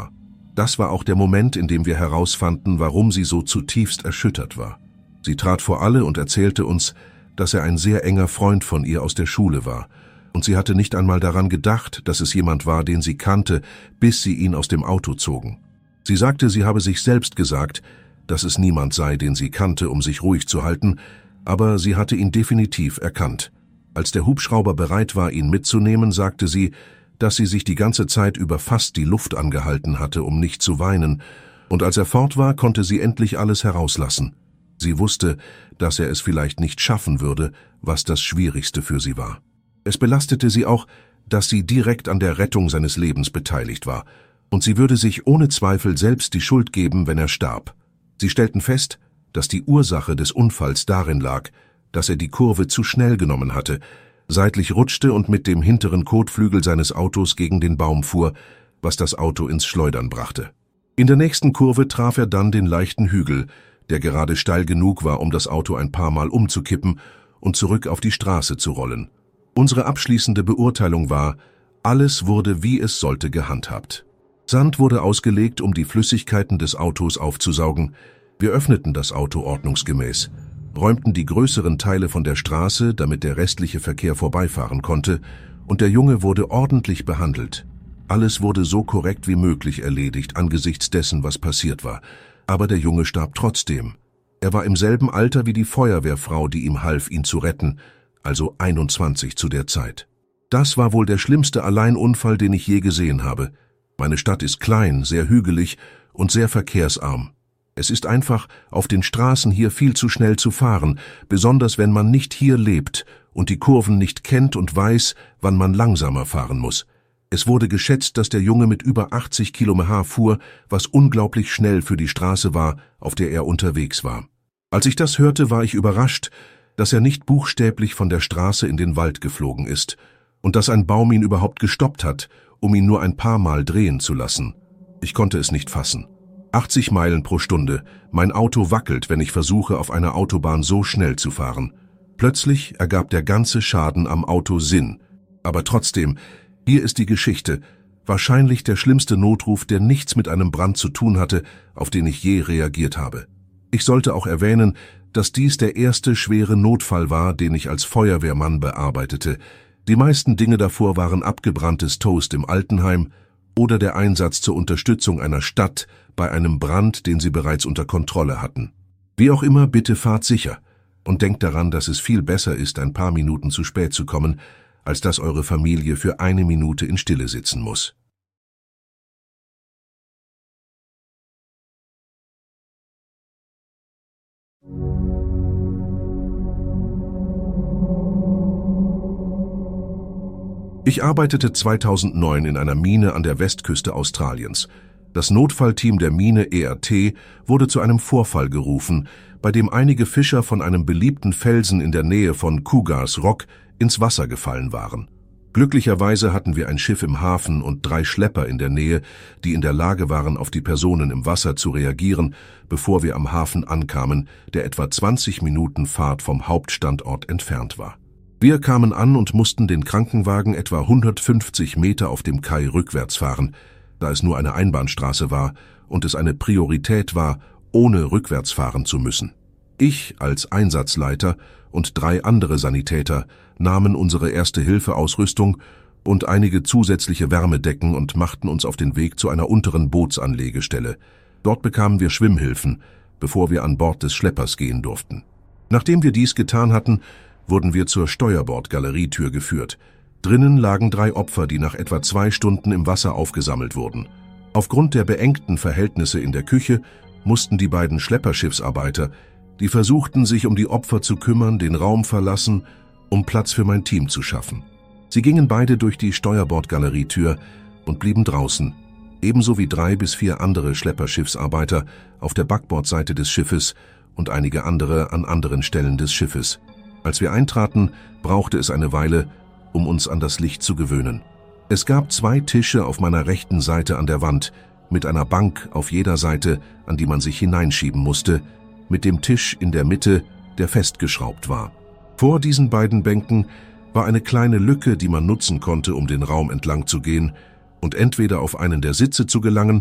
Das war auch der Moment, in dem wir herausfanden, warum sie so zutiefst erschüttert war. Sie trat vor alle und erzählte uns, dass er ein sehr enger Freund von ihr aus der Schule war, und sie hatte nicht einmal daran gedacht, dass es jemand war, den sie kannte, bis sie ihn aus dem Auto zogen. Sie sagte, sie habe sich selbst gesagt, dass es niemand sei, den sie kannte, um sich ruhig zu halten, aber sie hatte ihn definitiv erkannt. Als der Hubschrauber bereit war, ihn mitzunehmen, sagte sie, dass sie sich die ganze Zeit über fast die Luft angehalten hatte, um nicht zu weinen, und als er fort war, konnte sie endlich alles herauslassen. Sie wusste, dass er es vielleicht nicht schaffen würde, was das Schwierigste für sie war. Es belastete sie auch, dass sie direkt an der Rettung seines Lebens beteiligt war, und sie würde sich ohne Zweifel selbst die Schuld geben, wenn er starb. Sie stellten fest, dass die Ursache des Unfalls darin lag, dass er die Kurve zu schnell genommen hatte, seitlich rutschte und mit dem hinteren Kotflügel seines Autos gegen den Baum fuhr, was das Auto ins Schleudern brachte. In der nächsten Kurve traf er dann den leichten Hügel, der gerade steil genug war, um das Auto ein paar Mal umzukippen und zurück auf die Straße zu rollen. Unsere abschließende Beurteilung war, alles wurde wie es sollte gehandhabt. Sand wurde ausgelegt, um die Flüssigkeiten des Autos aufzusaugen. Wir öffneten das Auto ordnungsgemäß, räumten die größeren Teile von der Straße, damit der restliche Verkehr vorbeifahren konnte, und der Junge wurde ordentlich behandelt. Alles wurde so korrekt wie möglich erledigt angesichts dessen, was passiert war. Aber der Junge starb trotzdem. Er war im selben Alter wie die Feuerwehrfrau, die ihm half, ihn zu retten, also 21 zu der Zeit. Das war wohl der schlimmste Alleinunfall, den ich je gesehen habe. Meine Stadt ist klein, sehr hügelig und sehr verkehrsarm. Es ist einfach, auf den Straßen hier viel zu schnell zu fahren, besonders wenn man nicht hier lebt und die Kurven nicht kennt und weiß, wann man langsamer fahren muss. Es wurde geschätzt, dass der Junge mit über 80 km/h fuhr, was unglaublich schnell für die Straße war, auf der er unterwegs war. Als ich das hörte, war ich überrascht, dass er nicht buchstäblich von der Straße in den Wald geflogen ist und dass ein Baum ihn überhaupt gestoppt hat, um ihn nur ein paar Mal drehen zu lassen. Ich konnte es nicht fassen. 80 Meilen pro Stunde. Mein Auto wackelt, wenn ich versuche, auf einer Autobahn so schnell zu fahren. Plötzlich ergab der ganze Schaden am Auto Sinn. Aber trotzdem, hier ist die Geschichte. Wahrscheinlich der schlimmste Notruf, der nichts mit einem Brand zu tun hatte, auf den ich je reagiert habe. Ich sollte auch erwähnen, dass dies der erste schwere Notfall war, den ich als Feuerwehrmann bearbeitete. Die meisten Dinge davor waren abgebranntes Toast im Altenheim oder der Einsatz zur Unterstützung einer Stadt bei einem Brand, den sie bereits unter Kontrolle hatten. Wie auch immer, bitte fahrt sicher und denkt daran, dass es viel besser ist, ein paar Minuten zu spät zu kommen, als dass eure Familie für 1 Minute in Stille sitzen muss. Ich arbeitete 2009 in einer Mine an der Westküste Australiens. Das Notfallteam der Mine ERT wurde zu einem Vorfall gerufen, bei dem einige Fischer von einem beliebten Felsen in der Nähe von Cougars Rock ins Wasser gefallen waren. Glücklicherweise hatten wir ein Schiff im Hafen und 3 Schlepper in der Nähe, die in der Lage waren, auf die Personen im Wasser zu reagieren, bevor wir am Hafen ankamen, der etwa 20 Minuten Fahrt vom Hauptstandort entfernt war. Wir kamen an und mussten den Krankenwagen etwa 150 Meter auf dem Kai rückwärts fahren, da es nur eine Einbahnstraße war und es eine Priorität war, ohne rückwärts fahren zu müssen. Ich als Einsatzleiter und 3 andere Sanitäter nahmen unsere Erste-Hilfe-Ausrüstung und einige zusätzliche Wärmedecken und machten uns auf den Weg zu einer unteren Bootsanlegestelle. Dort bekamen wir Schwimmhilfen, bevor wir an Bord des Schleppers gehen durften. Nachdem wir dies getan hatten, wurden wir zur Steuerbord-Galerietür geführt. Drinnen lagen 3 Opfer, die nach etwa 2 Stunden im Wasser aufgesammelt wurden. Aufgrund der beengten Verhältnisse in der Küche mussten die beiden Schlepperschiffsarbeiter, die versuchten, sich um die Opfer zu kümmern, den Raum verlassen, um Platz für mein Team zu schaffen. Sie gingen beide durch die Steuerbord-Galerietür und blieben draußen, ebenso wie 3 bis 4 andere Schlepperschiffsarbeiter auf der Backbordseite des Schiffes und einige andere an anderen Stellen des Schiffes. Als wir eintraten, brauchte es eine Weile, um uns an das Licht zu gewöhnen. Es gab 2 Tische auf meiner rechten Seite an der Wand, mit einer Bank auf jeder Seite, an die man sich hineinschieben musste, mit dem Tisch in der Mitte, der festgeschraubt war. Vor diesen beiden Bänken war eine kleine Lücke, die man nutzen konnte, um den Raum entlang zu gehen und entweder auf einen der Sitze zu gelangen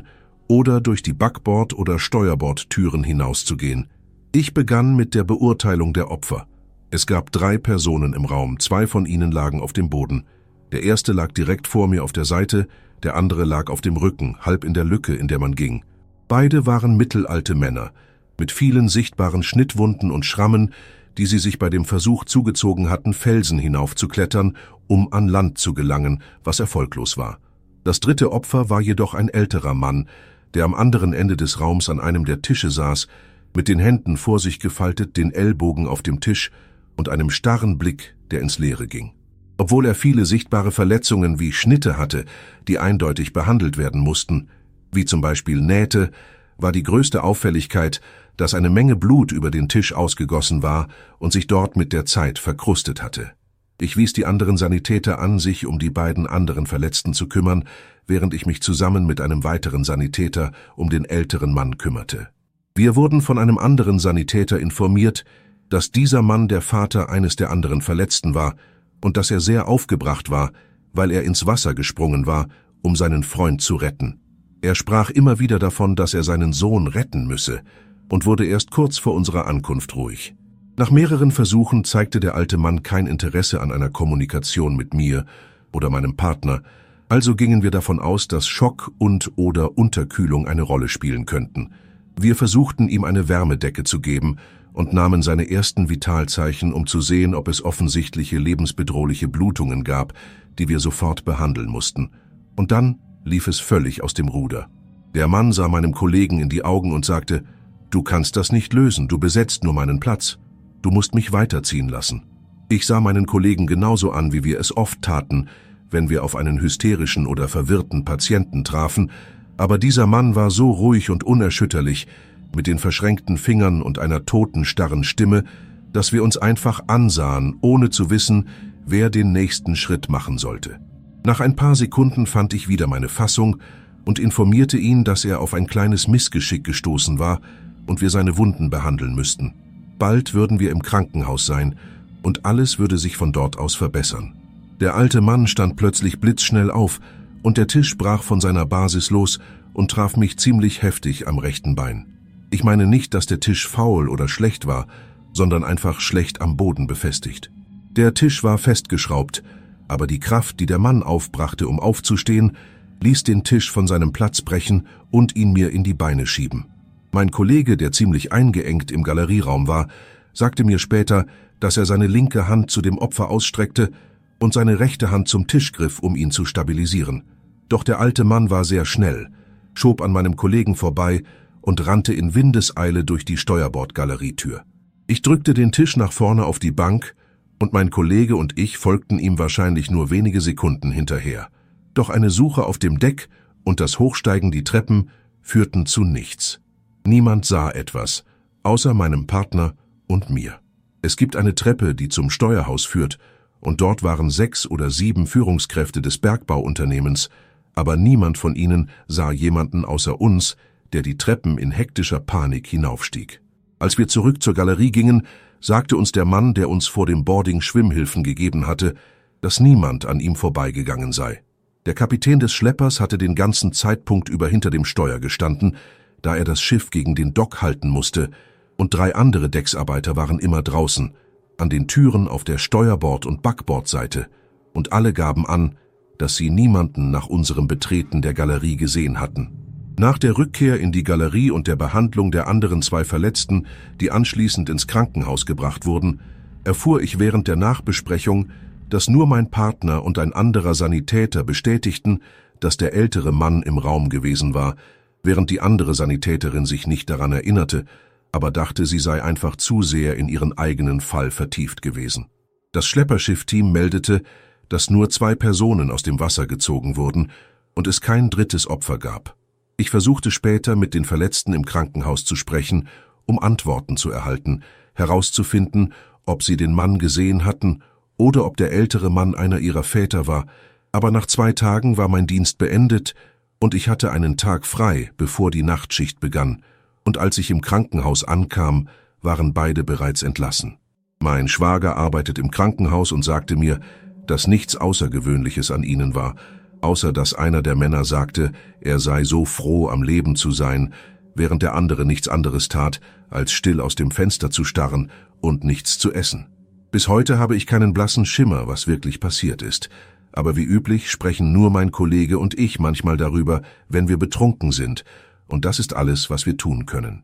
oder durch die Backbord- oder Steuerbordtüren hinauszugehen. Ich begann mit der Beurteilung der Opfer. Es gab 3 Personen im Raum, 2 von ihnen lagen auf dem Boden. Der erste lag direkt vor mir auf der Seite, der andere lag auf dem Rücken, halb in der Lücke, in der man ging. Beide waren mittelalte Männer, mit vielen sichtbaren Schnittwunden und Schrammen, die sie sich bei dem Versuch zugezogen hatten, Felsen hinaufzuklettern, um an Land zu gelangen, was erfolglos war. Das dritte Opfer war jedoch ein älterer Mann, der am anderen Ende des Raums an einem der Tische saß, mit den Händen vor sich gefaltet, den Ellbogen auf dem Tisch und einem starren Blick, der ins Leere ging. Obwohl er viele sichtbare Verletzungen wie Schnitte hatte, die eindeutig behandelt werden mussten, wie zum Beispiel Nähte, war die größte Auffälligkeit, dass eine Menge Blut über den Tisch ausgegossen war und sich dort mit der Zeit verkrustet hatte. Ich wies die anderen Sanitäter an, sich um die beiden anderen Verletzten zu kümmern, während ich mich zusammen mit einem weiteren Sanitäter um den älteren Mann kümmerte. Wir wurden von einem anderen Sanitäter informiert, dass dieser Mann der Vater eines der anderen Verletzten war und dass er sehr aufgebracht war, weil er ins Wasser gesprungen war, um seinen Freund zu retten. Er sprach immer wieder davon, dass er seinen Sohn retten müsse, und wurde erst kurz vor unserer Ankunft ruhig. Nach mehreren Versuchen zeigte der alte Mann kein Interesse an einer Kommunikation mit mir oder meinem Partner, also gingen wir davon aus, dass Schock und/oder Unterkühlung eine Rolle spielen könnten. Wir versuchten ihm eine Wärmedecke zu geben und nahmen seine ersten Vitalzeichen, um zu sehen, ob es offensichtliche lebensbedrohliche Blutungen gab, die wir sofort behandeln mussten. Und dann lief es völlig aus dem Ruder. Der Mann sah meinem Kollegen in die Augen und sagte: »Du kannst das nicht lösen, du besetzt nur meinen Platz. Du musst mich weiterziehen lassen.« Ich sah meinen Kollegen genauso an, wie wir es oft taten, wenn wir auf einen hysterischen oder verwirrten Patienten trafen, aber dieser Mann war so ruhig und unerschütterlich, mit den verschränkten Fingern und einer totenstarren Stimme, dass wir uns einfach ansahen, ohne zu wissen, wer den nächsten Schritt machen sollte. Nach ein paar Sekunden fand ich wieder meine Fassung und informierte ihn, dass er auf ein kleines Missgeschick gestoßen war und wir seine Wunden behandeln müssten. Bald würden wir im Krankenhaus sein und alles würde sich von dort aus verbessern. Der alte Mann stand plötzlich blitzschnell auf und der Tisch brach von seiner Basis los und traf mich ziemlich heftig am rechten Bein. Ich meine nicht, dass der Tisch faul oder schlecht war, sondern einfach schlecht am Boden befestigt. Der Tisch war festgeschraubt, aber die Kraft, die der Mann aufbrachte, um aufzustehen, ließ den Tisch von seinem Platz brechen und ihn mir in die Beine schieben. Mein Kollege, der ziemlich eingeengt im Galerieraum war, sagte mir später, dass er seine linke Hand zu dem Opfer ausstreckte und seine rechte Hand zum Tisch griff, um ihn zu stabilisieren. Doch der alte Mann war sehr schnell, schob an meinem Kollegen vorbei und rannte in Windeseile durch die Steuerbordgalerietür. Ich drückte den Tisch nach vorne auf die Bank und mein Kollege und ich folgten ihm wahrscheinlich nur wenige Sekunden hinterher. Doch eine Suche auf dem Deck und das Hochsteigen die Treppen führten zu nichts. Niemand sah etwas, außer meinem Partner und mir. Es gibt eine Treppe, die zum Steuerhaus führt, und dort waren 6 oder 7 Führungskräfte des Bergbauunternehmens, aber niemand von ihnen sah jemanden außer uns, der die Treppen in hektischer Panik hinaufstieg. Als wir zurück zur Galerie gingen, sagte uns der Mann, der uns vor dem Boarding Schwimmhilfen gegeben hatte, dass niemand an ihm vorbeigegangen sei. Der Kapitän des Schleppers hatte den ganzen Zeitpunkt über hinter dem Steuer gestanden, da er das Schiff gegen den Dock halten musste, und 3 andere Decksarbeiter waren immer draußen, an den Türen auf der Steuerbord- und Backbordseite, und alle gaben an, dass sie niemanden nach unserem Betreten der Galerie gesehen hatten. Nach der Rückkehr in die Galerie und der Behandlung der anderen 2 Verletzten, die anschließend ins Krankenhaus gebracht wurden, erfuhr ich während der Nachbesprechung, dass nur mein Partner und ein anderer Sanitäter bestätigten, dass der ältere Mann im Raum gewesen war, während die andere Sanitäterin sich nicht daran erinnerte, aber dachte, sie sei einfach zu sehr in ihren eigenen Fall vertieft gewesen. Das Schlepperschiff-Team meldete, dass nur 2 Personen aus dem Wasser gezogen wurden und es kein drittes Opfer gab. Ich versuchte später, mit den Verletzten im Krankenhaus zu sprechen, um Antworten zu erhalten, herauszufinden, ob sie den Mann gesehen hatten oder ob der ältere Mann einer ihrer Väter war, aber nach 2 Tagen war mein Dienst beendet und ich hatte einen Tag frei, bevor die Nachtschicht begann, und als ich im Krankenhaus ankam, waren beide bereits entlassen. Mein Schwager arbeitet im Krankenhaus und sagte mir, dass nichts Außergewöhnliches an ihnen war, außer dass einer der Männer sagte, er sei so froh, am Leben zu sein, während der andere nichts anderes tat, als still aus dem Fenster zu starren und nichts zu essen. Bis heute habe ich keinen blassen Schimmer, was wirklich passiert ist. Aber wie üblich sprechen nur mein Kollege und ich manchmal darüber, wenn wir betrunken sind. Und das ist alles, was wir tun können.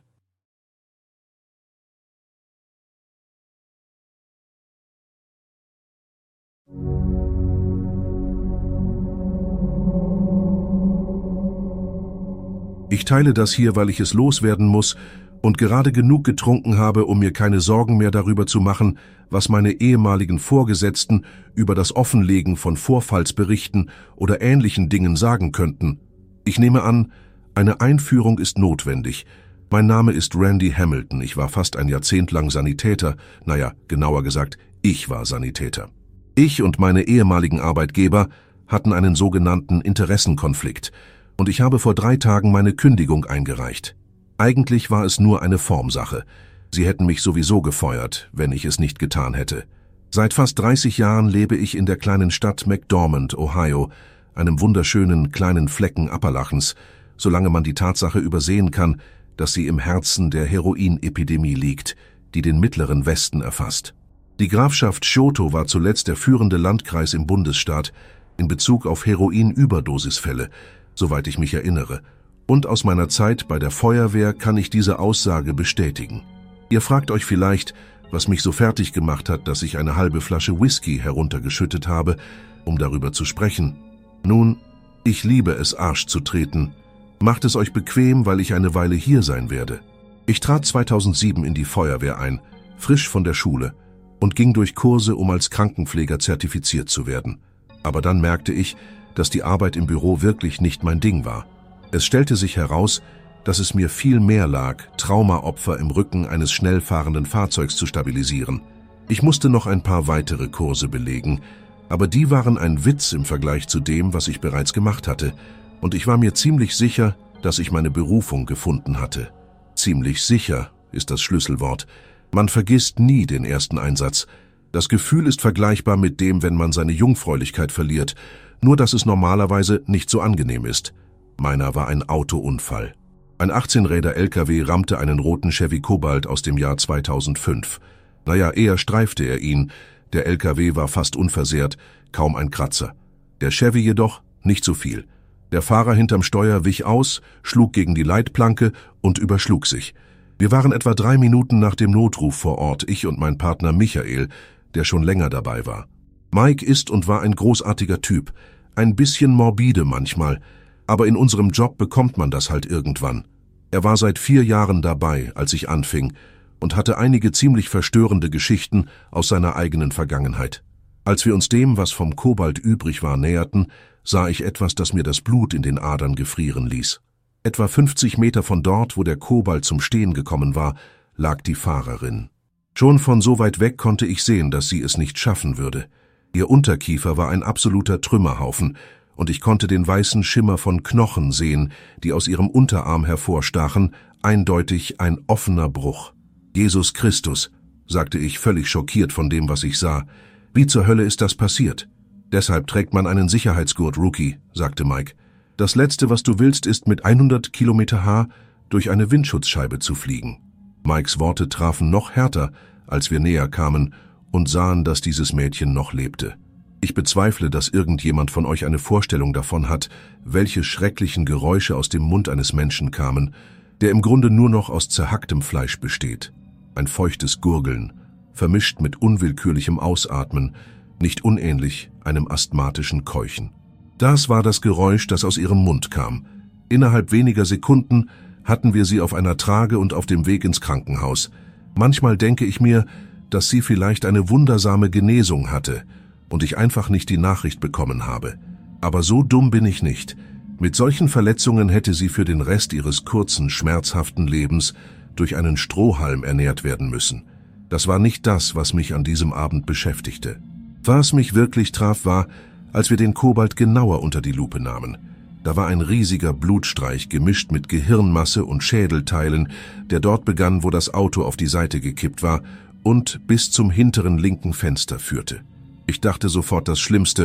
Ich teile das hier, weil ich es loswerden muss und gerade genug getrunken habe, um mir keine Sorgen mehr darüber zu machen, was meine ehemaligen Vorgesetzten über das Offenlegen von Vorfallsberichten oder ähnlichen Dingen sagen könnten. Ich nehme an, eine Einführung ist notwendig. Mein Name ist Randy Hamilton. Ich war fast ein Jahrzehnt lang Sanitäter. Naja, genauer gesagt, ich war Sanitäter. Ich und meine ehemaligen Arbeitgeber hatten einen sogenannten Interessenkonflikt und ich habe vor 3 Tagen meine Kündigung eingereicht. Eigentlich war es nur eine Formsache. Sie hätten mich sowieso gefeuert, wenn ich es nicht getan hätte. Seit fast 30 Jahren lebe ich in der kleinen Stadt McDormand, Ohio, einem wunderschönen kleinen Flecken Appalachens, solange man die Tatsache übersehen kann, dass sie im Herzen der Heroinepidemie liegt, die den mittleren Westen erfasst. Die Grafschaft Choteau war zuletzt der führende Landkreis im Bundesstaat in Bezug auf Heroinüberdosisfälle, soweit ich mich erinnere. Und aus meiner Zeit bei der Feuerwehr kann ich diese Aussage bestätigen. Ihr fragt euch vielleicht, was mich so fertig gemacht hat, dass ich eine halbe Flasche Whisky heruntergeschüttet habe, um darüber zu sprechen. Nun, ich liebe es, Arsch zu treten. Macht es euch bequem, weil ich eine Weile hier sein werde. Ich trat 2007 in die Feuerwehr ein, frisch von der Schule, und ging durch Kurse, um als Krankenpfleger zertifiziert zu werden. Aber dann merkte ich, dass die Arbeit im Büro wirklich nicht mein Ding war. Es stellte sich heraus, dass es mir viel mehr lag, Traumaopfer im Rücken eines schnell fahrenden Fahrzeugs zu stabilisieren. Ich musste noch ein paar weitere Kurse belegen, aber die waren ein Witz im Vergleich zu dem, was ich bereits gemacht hatte, und ich war mir ziemlich sicher, dass ich meine Berufung gefunden hatte. Ziemlich sicher ist das Schlüsselwort. Man vergisst nie den ersten Einsatz. Das Gefühl ist vergleichbar mit dem, wenn man seine Jungfräulichkeit verliert, nur dass es normalerweise nicht so angenehm ist. Meiner war ein Autounfall. Ein 18-Räder-LKW rammte einen roten Chevy Cobalt aus dem Jahr 2005. Naja, eher streifte er ihn. Der LKW war fast unversehrt, kaum ein Kratzer. Der Chevy jedoch nicht so viel. Der Fahrer hinterm Steuer wich aus, schlug gegen die Leitplanke und überschlug sich. Wir waren etwa 3 Minuten nach dem Notruf vor Ort, ich und mein Partner Michael, der schon länger dabei war. Mike ist und war ein großartiger Typ, ein bisschen morbide manchmal, aber in unserem Job bekommt man das halt irgendwann. Er war seit 4 Jahren dabei, als ich anfing, und hatte einige ziemlich verstörende Geschichten aus seiner eigenen Vergangenheit. Als wir uns dem, was vom Kobalt übrig war, näherten, sah ich etwas, das mir das Blut in den Adern gefrieren ließ. Etwa 50 Meter von dort, wo der Kobalt zum Stehen gekommen war, lag die Fahrerin. Schon von so weit weg konnte ich sehen, dass sie es nicht schaffen würde. Ihr Unterkiefer war ein absoluter Trümmerhaufen, und ich konnte den weißen Schimmer von Knochen sehen, die aus ihrem Unterarm hervorstachen, eindeutig ein offener Bruch. »Jesus Christus«, sagte ich, völlig schockiert von dem, was ich sah. »Wie zur Hölle ist das passiert?« »Deshalb trägt man einen Sicherheitsgurt, Rookie«, sagte Mike. »Das Letzte, was du willst, ist mit 100 km/h durch eine Windschutzscheibe zu fliegen.« Mikes Worte trafen noch härter, als wir näher kamen und sahen, dass dieses Mädchen noch lebte. Ich bezweifle, dass irgendjemand von euch eine Vorstellung davon hat, welche schrecklichen Geräusche aus dem Mund eines Menschen kamen, der im Grunde nur noch aus zerhacktem Fleisch besteht. Ein feuchtes Gurgeln, vermischt mit unwillkürlichem Ausatmen, nicht unähnlich einem asthmatischen Keuchen. Das war das Geräusch, das aus ihrem Mund kam. Innerhalb weniger Sekunden hatten wir sie auf einer Trage und auf dem Weg ins Krankenhaus. Manchmal denke ich mir, dass sie vielleicht eine wundersame Genesung hatte und ich einfach nicht die Nachricht bekommen habe. Aber so dumm bin ich nicht. Mit solchen Verletzungen hätte sie für den Rest ihres kurzen, schmerzhaften Lebens durch einen Strohhalm ernährt werden müssen. Das war nicht das, was mich an diesem Abend beschäftigte. Was mich wirklich traf, war, als wir den Kobalt genauer unter die Lupe nahmen. Da war ein riesiger Blutstreich gemischt mit Gehirnmasse und Schädelteilen, der dort begann, wo das Auto auf die Seite gekippt war und bis zum hinteren linken Fenster führte. Ich dachte sofort das Schlimmste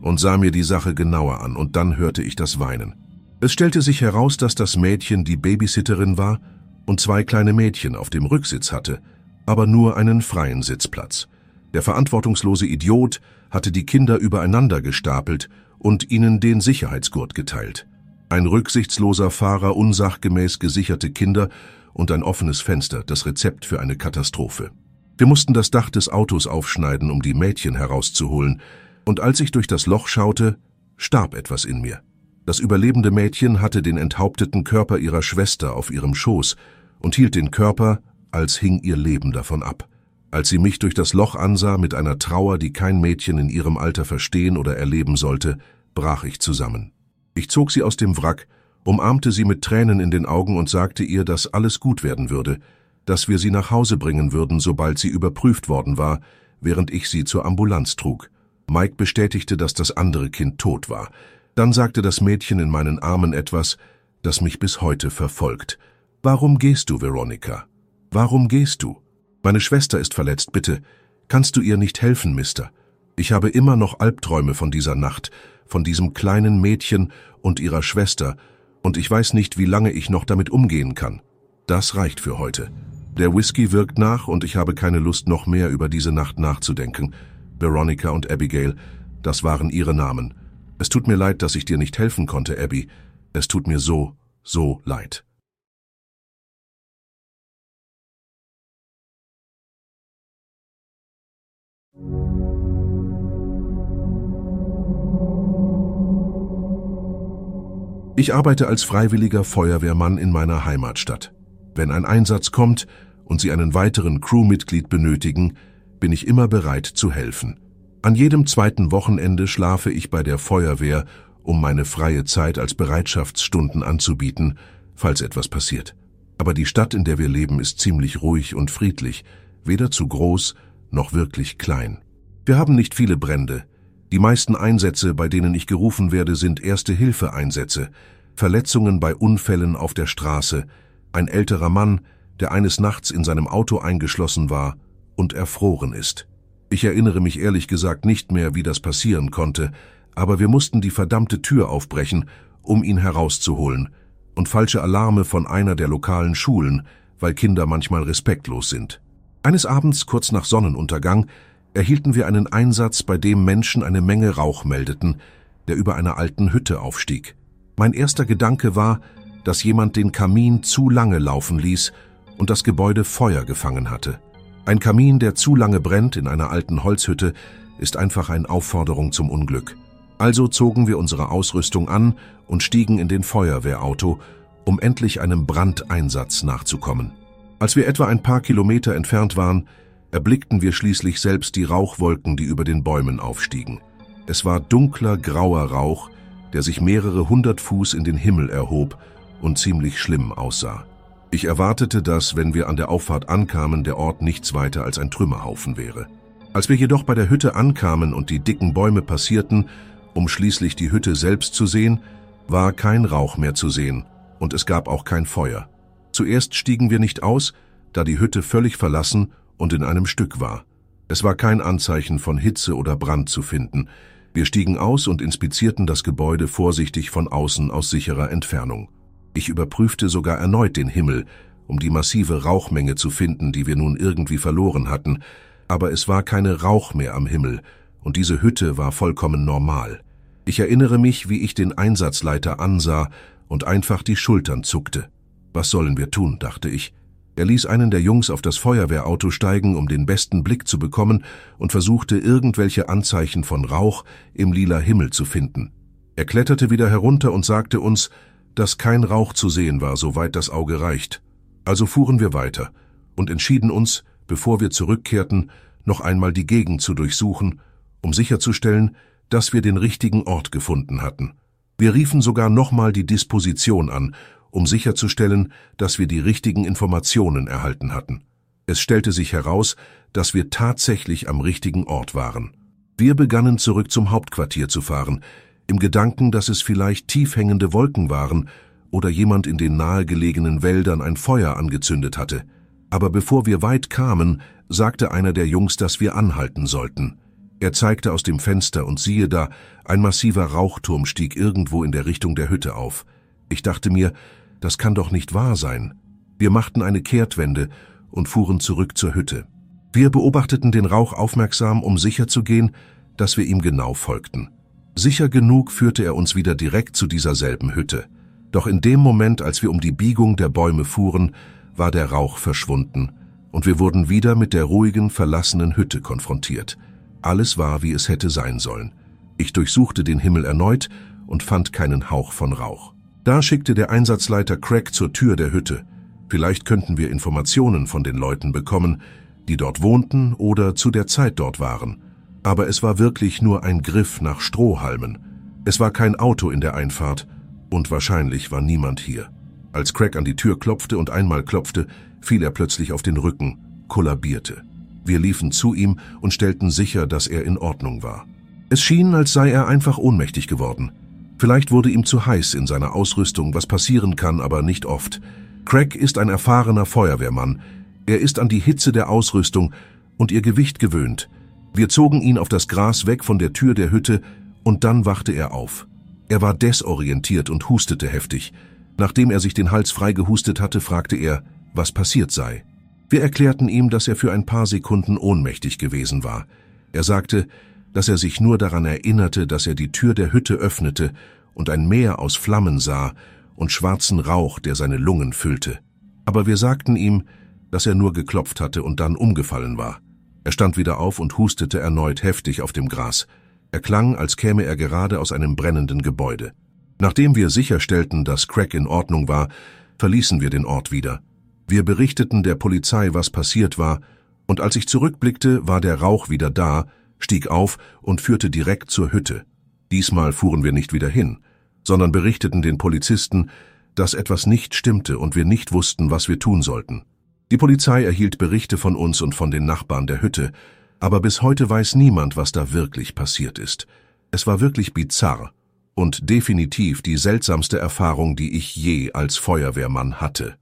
und sah mir die Sache genauer an, und dann hörte ich das Weinen. Es stellte sich heraus, dass das Mädchen die Babysitterin war und 2 kleine Mädchen auf dem Rücksitz hatte, aber nur einen freien Sitzplatz. Der verantwortungslose Idiot hatte die Kinder übereinander gestapelt und ihnen den Sicherheitsgurt geteilt. Ein rücksichtsloser Fahrer unsachgemäß gesicherte Kinder und ein offenes Fenster, das Rezept für eine Katastrophe. Wir mussten das Dach des Autos aufschneiden, um die Mädchen herauszuholen, und als ich durch das Loch schaute, starb etwas in mir. Das überlebende Mädchen hatte den enthaupteten Körper ihrer Schwester auf ihrem Schoß und hielt den Körper, als hing ihr Leben davon ab. Als sie mich durch das Loch ansah mit einer Trauer, die kein Mädchen in ihrem Alter verstehen oder erleben sollte, brach ich zusammen. Ich zog sie aus dem Wrack, umarmte sie mit Tränen in den Augen und sagte ihr, dass alles gut werden würde, dass wir sie nach Hause bringen würden, sobald sie überprüft worden war, während ich sie zur Ambulanz trug. Mike bestätigte, dass das andere Kind tot war. Dann sagte das Mädchen in meinen Armen etwas, das mich bis heute verfolgt. »Warum gehst du, Veronica? Warum gehst du? Meine Schwester ist verletzt, bitte. Kannst du ihr nicht helfen, Mister? Ich habe immer noch Albträume von dieser Nacht, von diesem kleinen Mädchen und ihrer Schwester, und ich weiß nicht, wie lange ich noch damit umgehen kann. Das reicht für heute. Der Whisky wirkt nach und ich habe keine Lust, noch mehr über diese Nacht nachzudenken. Veronica und Abigail, das waren ihre Namen. Es tut mir leid, dass ich dir nicht helfen konnte, Abby. Es tut mir so, so leid.« Ich arbeite als freiwilliger Feuerwehrmann in meiner Heimatstadt. Wenn ein Einsatz kommt und Sie einen weiteren Crewmitglied benötigen, bin ich immer bereit zu helfen. An jedem 2. Wochenende schlafe ich bei der Feuerwehr, um meine freie Zeit als Bereitschaftsstunden anzubieten, falls etwas passiert. Aber die Stadt, in der wir leben, ist ziemlich ruhig und friedlich, weder zu groß noch wirklich klein. Wir haben nicht viele Brände. Die meisten Einsätze, bei denen ich gerufen werde, sind Erste-Hilfe-Einsätze, Verletzungen bei Unfällen auf der Straße, ein älterer Mann, der eines Nachts in seinem Auto eingeschlossen war und erfroren ist. Ich erinnere mich ehrlich gesagt nicht mehr, wie das passieren konnte, aber wir mussten die verdammte Tür aufbrechen, um ihn herauszuholen, und falsche Alarme von einer der lokalen Schulen, weil Kinder manchmal respektlos sind. Eines Abends, kurz nach Sonnenuntergang, erhielten wir einen Einsatz, bei dem Menschen eine Menge Rauch meldeten, der über einer alten Hütte aufstieg. Mein erster Gedanke war, dass jemand den Kamin zu lange laufen ließ und das Gebäude Feuer gefangen hatte. Ein Kamin, der zu lange brennt in einer alten Holzhütte, ist einfach eine Aufforderung zum Unglück. Also zogen wir unsere Ausrüstung an und stiegen in den Feuerwehrauto, um endlich einem Brandeinsatz nachzukommen. Als wir etwa ein paar Kilometer entfernt waren, erblickten wir schließlich selbst die Rauchwolken, die über den Bäumen aufstiegen. Es war dunkler, grauer Rauch, der sich mehrere 100 Fuß in den Himmel erhob und ziemlich schlimm aussah. Ich erwartete, dass, wenn wir an der Auffahrt ankamen, der Ort nichts weiter als ein Trümmerhaufen wäre. Als wir jedoch bei der Hütte ankamen und die dicken Bäume passierten, um schließlich die Hütte selbst zu sehen, war kein Rauch mehr zu sehen und es gab auch kein Feuer. Zuerst stiegen wir nicht aus, da die Hütte völlig verlassen und in einem Stück war. Es war kein Anzeichen von Hitze oder Brand zu finden. Wir stiegen aus und inspizierten das Gebäude vorsichtig von außen aus sicherer Entfernung. Ich überprüfte sogar erneut den Himmel, um die massive Rauchmenge zu finden, die wir nun irgendwie verloren hatten, aber es war keine Rauch mehr am Himmel und diese Hütte war vollkommen normal. Ich erinnere mich, wie ich den Einsatzleiter ansah und einfach die Schultern zuckte. Was sollen wir tun, dachte ich. Er ließ einen der Jungs auf das Feuerwehrauto steigen, um den besten Blick zu bekommen, und versuchte, irgendwelche Anzeichen von Rauch im lila Himmel zu finden. Er kletterte wieder herunter und sagte uns, dass kein Rauch zu sehen war, soweit das Auge reicht. Also fuhren wir weiter und entschieden uns, bevor wir zurückkehrten, noch einmal die Gegend zu durchsuchen, um sicherzustellen, dass wir den richtigen Ort gefunden hatten. Wir riefen sogar nochmal die Disposition an, um sicherzustellen, dass wir die richtigen Informationen erhalten hatten. Es stellte sich heraus, dass wir tatsächlich am richtigen Ort waren. Wir begannen zurück zum Hauptquartier zu fahren, im Gedanken, dass es vielleicht tief hängende Wolken waren oder jemand in den nahegelegenen Wäldern ein Feuer angezündet hatte. Aber bevor wir weit kamen, sagte einer der Jungs, dass wir anhalten sollten. Er zeigte aus dem Fenster und siehe da, ein massiver Rauchturm stieg irgendwo in der Richtung der Hütte auf. Ich dachte mir, das kann doch nicht wahr sein. Wir machten eine Kehrtwende und fuhren zurück zur Hütte. Wir beobachteten den Rauch aufmerksam, um sicherzugehen, dass wir ihm genau folgten. Sicher genug führte er uns wieder direkt zu dieser selben Hütte. Doch in dem Moment, als wir um die Biegung der Bäume fuhren, war der Rauch verschwunden und wir wurden wieder mit der ruhigen, verlassenen Hütte konfrontiert. Alles war, wie es hätte sein sollen. Ich durchsuchte den Himmel erneut und fand keinen Hauch von Rauch. Da schickte der Einsatzleiter Craig zur Tür der Hütte. Vielleicht könnten wir Informationen von den Leuten bekommen, die dort wohnten oder zu der Zeit dort waren. Aber es war wirklich nur ein Griff nach Strohhalmen. Es war kein Auto in der Einfahrt und wahrscheinlich war niemand hier. Als Craig an die Tür klopfte und einmal klopfte, fiel er plötzlich auf den Rücken, kollabierte. Wir liefen zu ihm und stellten sicher, dass er in Ordnung war. Es schien, als sei er einfach ohnmächtig geworden. Vielleicht wurde ihm zu heiß in seiner Ausrüstung, was passieren kann, aber nicht oft. Craig ist ein erfahrener Feuerwehrmann. Er ist an die Hitze der Ausrüstung und ihr Gewicht gewöhnt. Wir zogen ihn auf das Gras weg von der Tür der Hütte und dann wachte er auf. Er war desorientiert und hustete heftig. Nachdem er sich den Hals frei gehustet hatte, fragte er, was passiert sei. Wir erklärten ihm, dass er für ein paar Sekunden ohnmächtig gewesen war. Er sagte, dass er sich nur daran erinnerte, dass er die Tür der Hütte öffnete und ein Meer aus Flammen sah und schwarzen Rauch, der seine Lungen füllte. Aber wir sagten ihm, dass er nur geklopft hatte und dann umgefallen war. Er stand wieder auf und hustete erneut heftig auf dem Gras. Er klang, als käme er gerade aus einem brennenden Gebäude. Nachdem wir sicherstellten, dass Craig in Ordnung war, verließen wir den Ort wieder. Wir berichteten der Polizei, was passiert war, und als ich zurückblickte, war der Rauch wieder da, stieg auf und führte direkt zur Hütte. Diesmal fuhren wir nicht wieder hin, sondern berichteten den Polizisten, dass etwas nicht stimmte und wir nicht wussten, was wir tun sollten. Die Polizei erhielt Berichte von uns und von den Nachbarn der Hütte, aber bis heute weiß niemand, was da wirklich passiert ist. Es war wirklich bizarr und definitiv die seltsamste Erfahrung, die ich je als Feuerwehrmann hatte.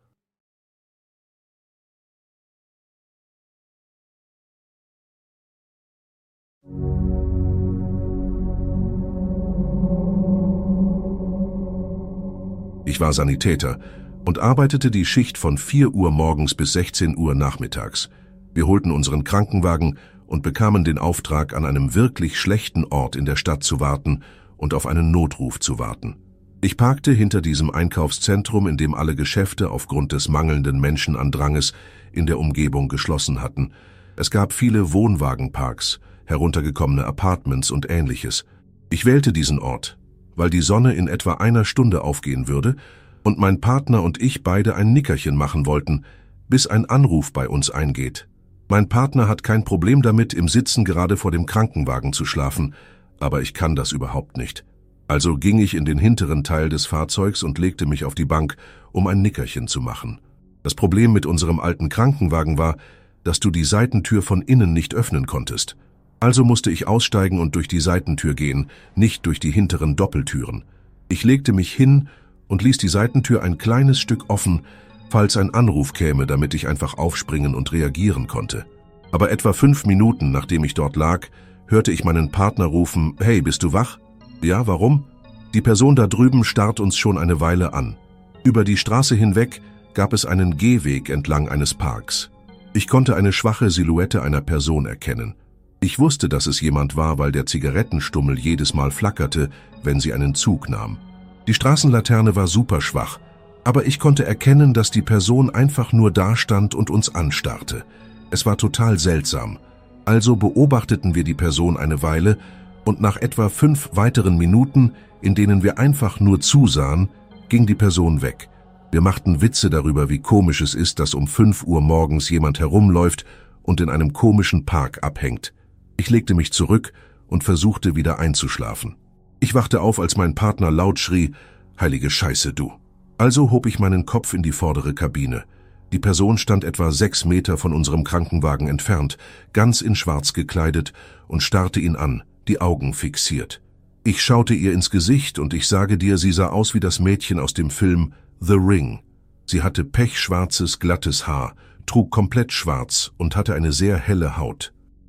Ich war Sanitäter und arbeitete die Schicht von 4 Uhr morgens bis 16 Uhr nachmittags. Wir holten unseren Krankenwagen und bekamen den Auftrag, an einem wirklich schlechten Ort in der Stadt zu warten und auf einen Notruf zu warten. Ich parkte hinter diesem Einkaufszentrum, in dem alle Geschäfte aufgrund des mangelnden Menschenandranges in der Umgebung geschlossen hatten. Es gab viele Wohnwagenparks, heruntergekommene Apartments und Ähnliches. Ich wählte diesen Ort, weil die Sonne in etwa einer Stunde aufgehen würde und mein Partner und ich beide ein Nickerchen machen wollten, bis ein Anruf bei uns eingeht. Mein Partner hat kein Problem damit, im Sitzen gerade vor dem Krankenwagen zu schlafen, aber ich kann das überhaupt nicht. Also ging ich in den hinteren Teil des Fahrzeugs und legte mich auf die Bank, um ein Nickerchen zu machen. Das Problem mit unserem alten Krankenwagen war, dass du die Seitentür von innen nicht öffnen konntest. Also musste ich aussteigen und durch die Seitentür gehen, nicht durch die hinteren Doppeltüren. Ich legte mich hin und ließ die Seitentür ein kleines Stück offen, falls ein Anruf käme, damit ich einfach aufspringen und reagieren konnte. Aber etwa 5 Minuten, nachdem ich dort lag, hörte ich meinen Partner rufen, »Hey, bist du wach?« »Ja, warum?« Die Person da drüben starrt uns schon eine Weile an. Über die Straße hinweg gab es einen Gehweg entlang eines Parks. Ich konnte eine schwache Silhouette einer Person erkennen. Ich wusste, dass es jemand war, weil der Zigarettenstummel jedes Mal flackerte, wenn sie einen Zug nahm. Die Straßenlaterne war super schwach, aber ich konnte erkennen, dass die Person einfach nur dastand und uns anstarrte. Es war total seltsam. Also beobachteten wir die Person eine Weile und nach etwa 5 weiteren Minuten, in denen wir einfach nur zusahen, ging die Person weg. Wir machten Witze darüber, wie komisch es ist, dass um 5 Uhr morgens jemand herumläuft und in einem komischen Park abhängt. Ich legte mich zurück und versuchte wieder einzuschlafen. Ich wachte auf, als mein Partner laut schrie, »Heilige Scheiße, du!« Also hob ich meinen Kopf in die vordere Kabine. Die Person stand etwa 6 Meter von unserem Krankenwagen entfernt, ganz in Schwarz gekleidet und starrte ihn an, die Augen fixiert. Ich schaute ihr ins Gesicht und ich sage dir, sie sah aus wie das Mädchen aus dem Film The Ring. Sie hatte pechschwarzes, glattes Haar, trug komplett schwarz und hatte eine sehr helle Haut.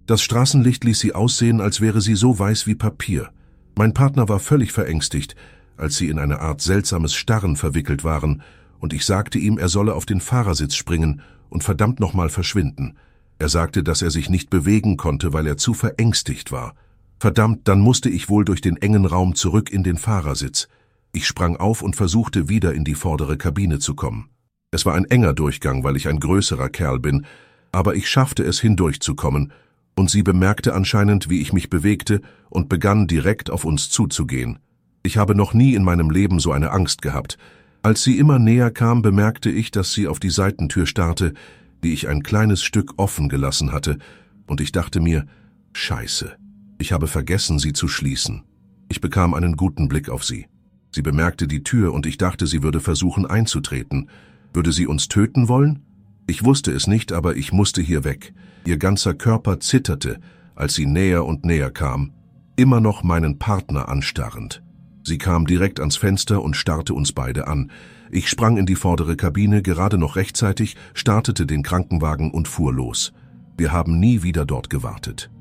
Das Straßenlicht ließ sie aussehen, als wäre sie so weiß wie Papier. Mein Partner war völlig verängstigt, als sie in eine Art seltsames Starren verwickelt waren, und ich sagte ihm, er solle auf den Fahrersitz springen und verdammt nochmal verschwinden. Er sagte, dass er sich nicht bewegen konnte, weil er zu verängstigt war. Verdammt, dann musste ich wohl durch den engen Raum zurück in den Fahrersitz. Ich sprang auf und versuchte, wieder in die vordere Kabine zu kommen. Es war ein enger Durchgang, weil ich ein größerer Kerl bin, aber ich schaffte es, hindurchzukommen, und sie bemerkte anscheinend, wie ich mich bewegte, und begann direkt auf uns zuzugehen. Ich habe noch nie in meinem Leben so eine Angst gehabt. Als sie immer näher kam, bemerkte ich, dass sie auf die Seitentür starrte, die ich ein kleines Stück offen gelassen hatte, und ich dachte mir, Scheiße, ich habe vergessen, sie zu schließen. Ich bekam einen guten Blick auf sie. Sie bemerkte die Tür und ich dachte, sie würde versuchen einzutreten. Würde sie uns töten wollen? Ich wusste es nicht, aber ich musste hier weg. Ihr ganzer Körper zitterte, als sie näher und näher kam, immer noch meinen Partner anstarrend. Sie kam direkt ans Fenster und starrte uns beide an. Ich sprang in die vordere Kabine, gerade noch rechtzeitig, startete den Krankenwagen und fuhr los. Wir haben nie wieder dort gewartet.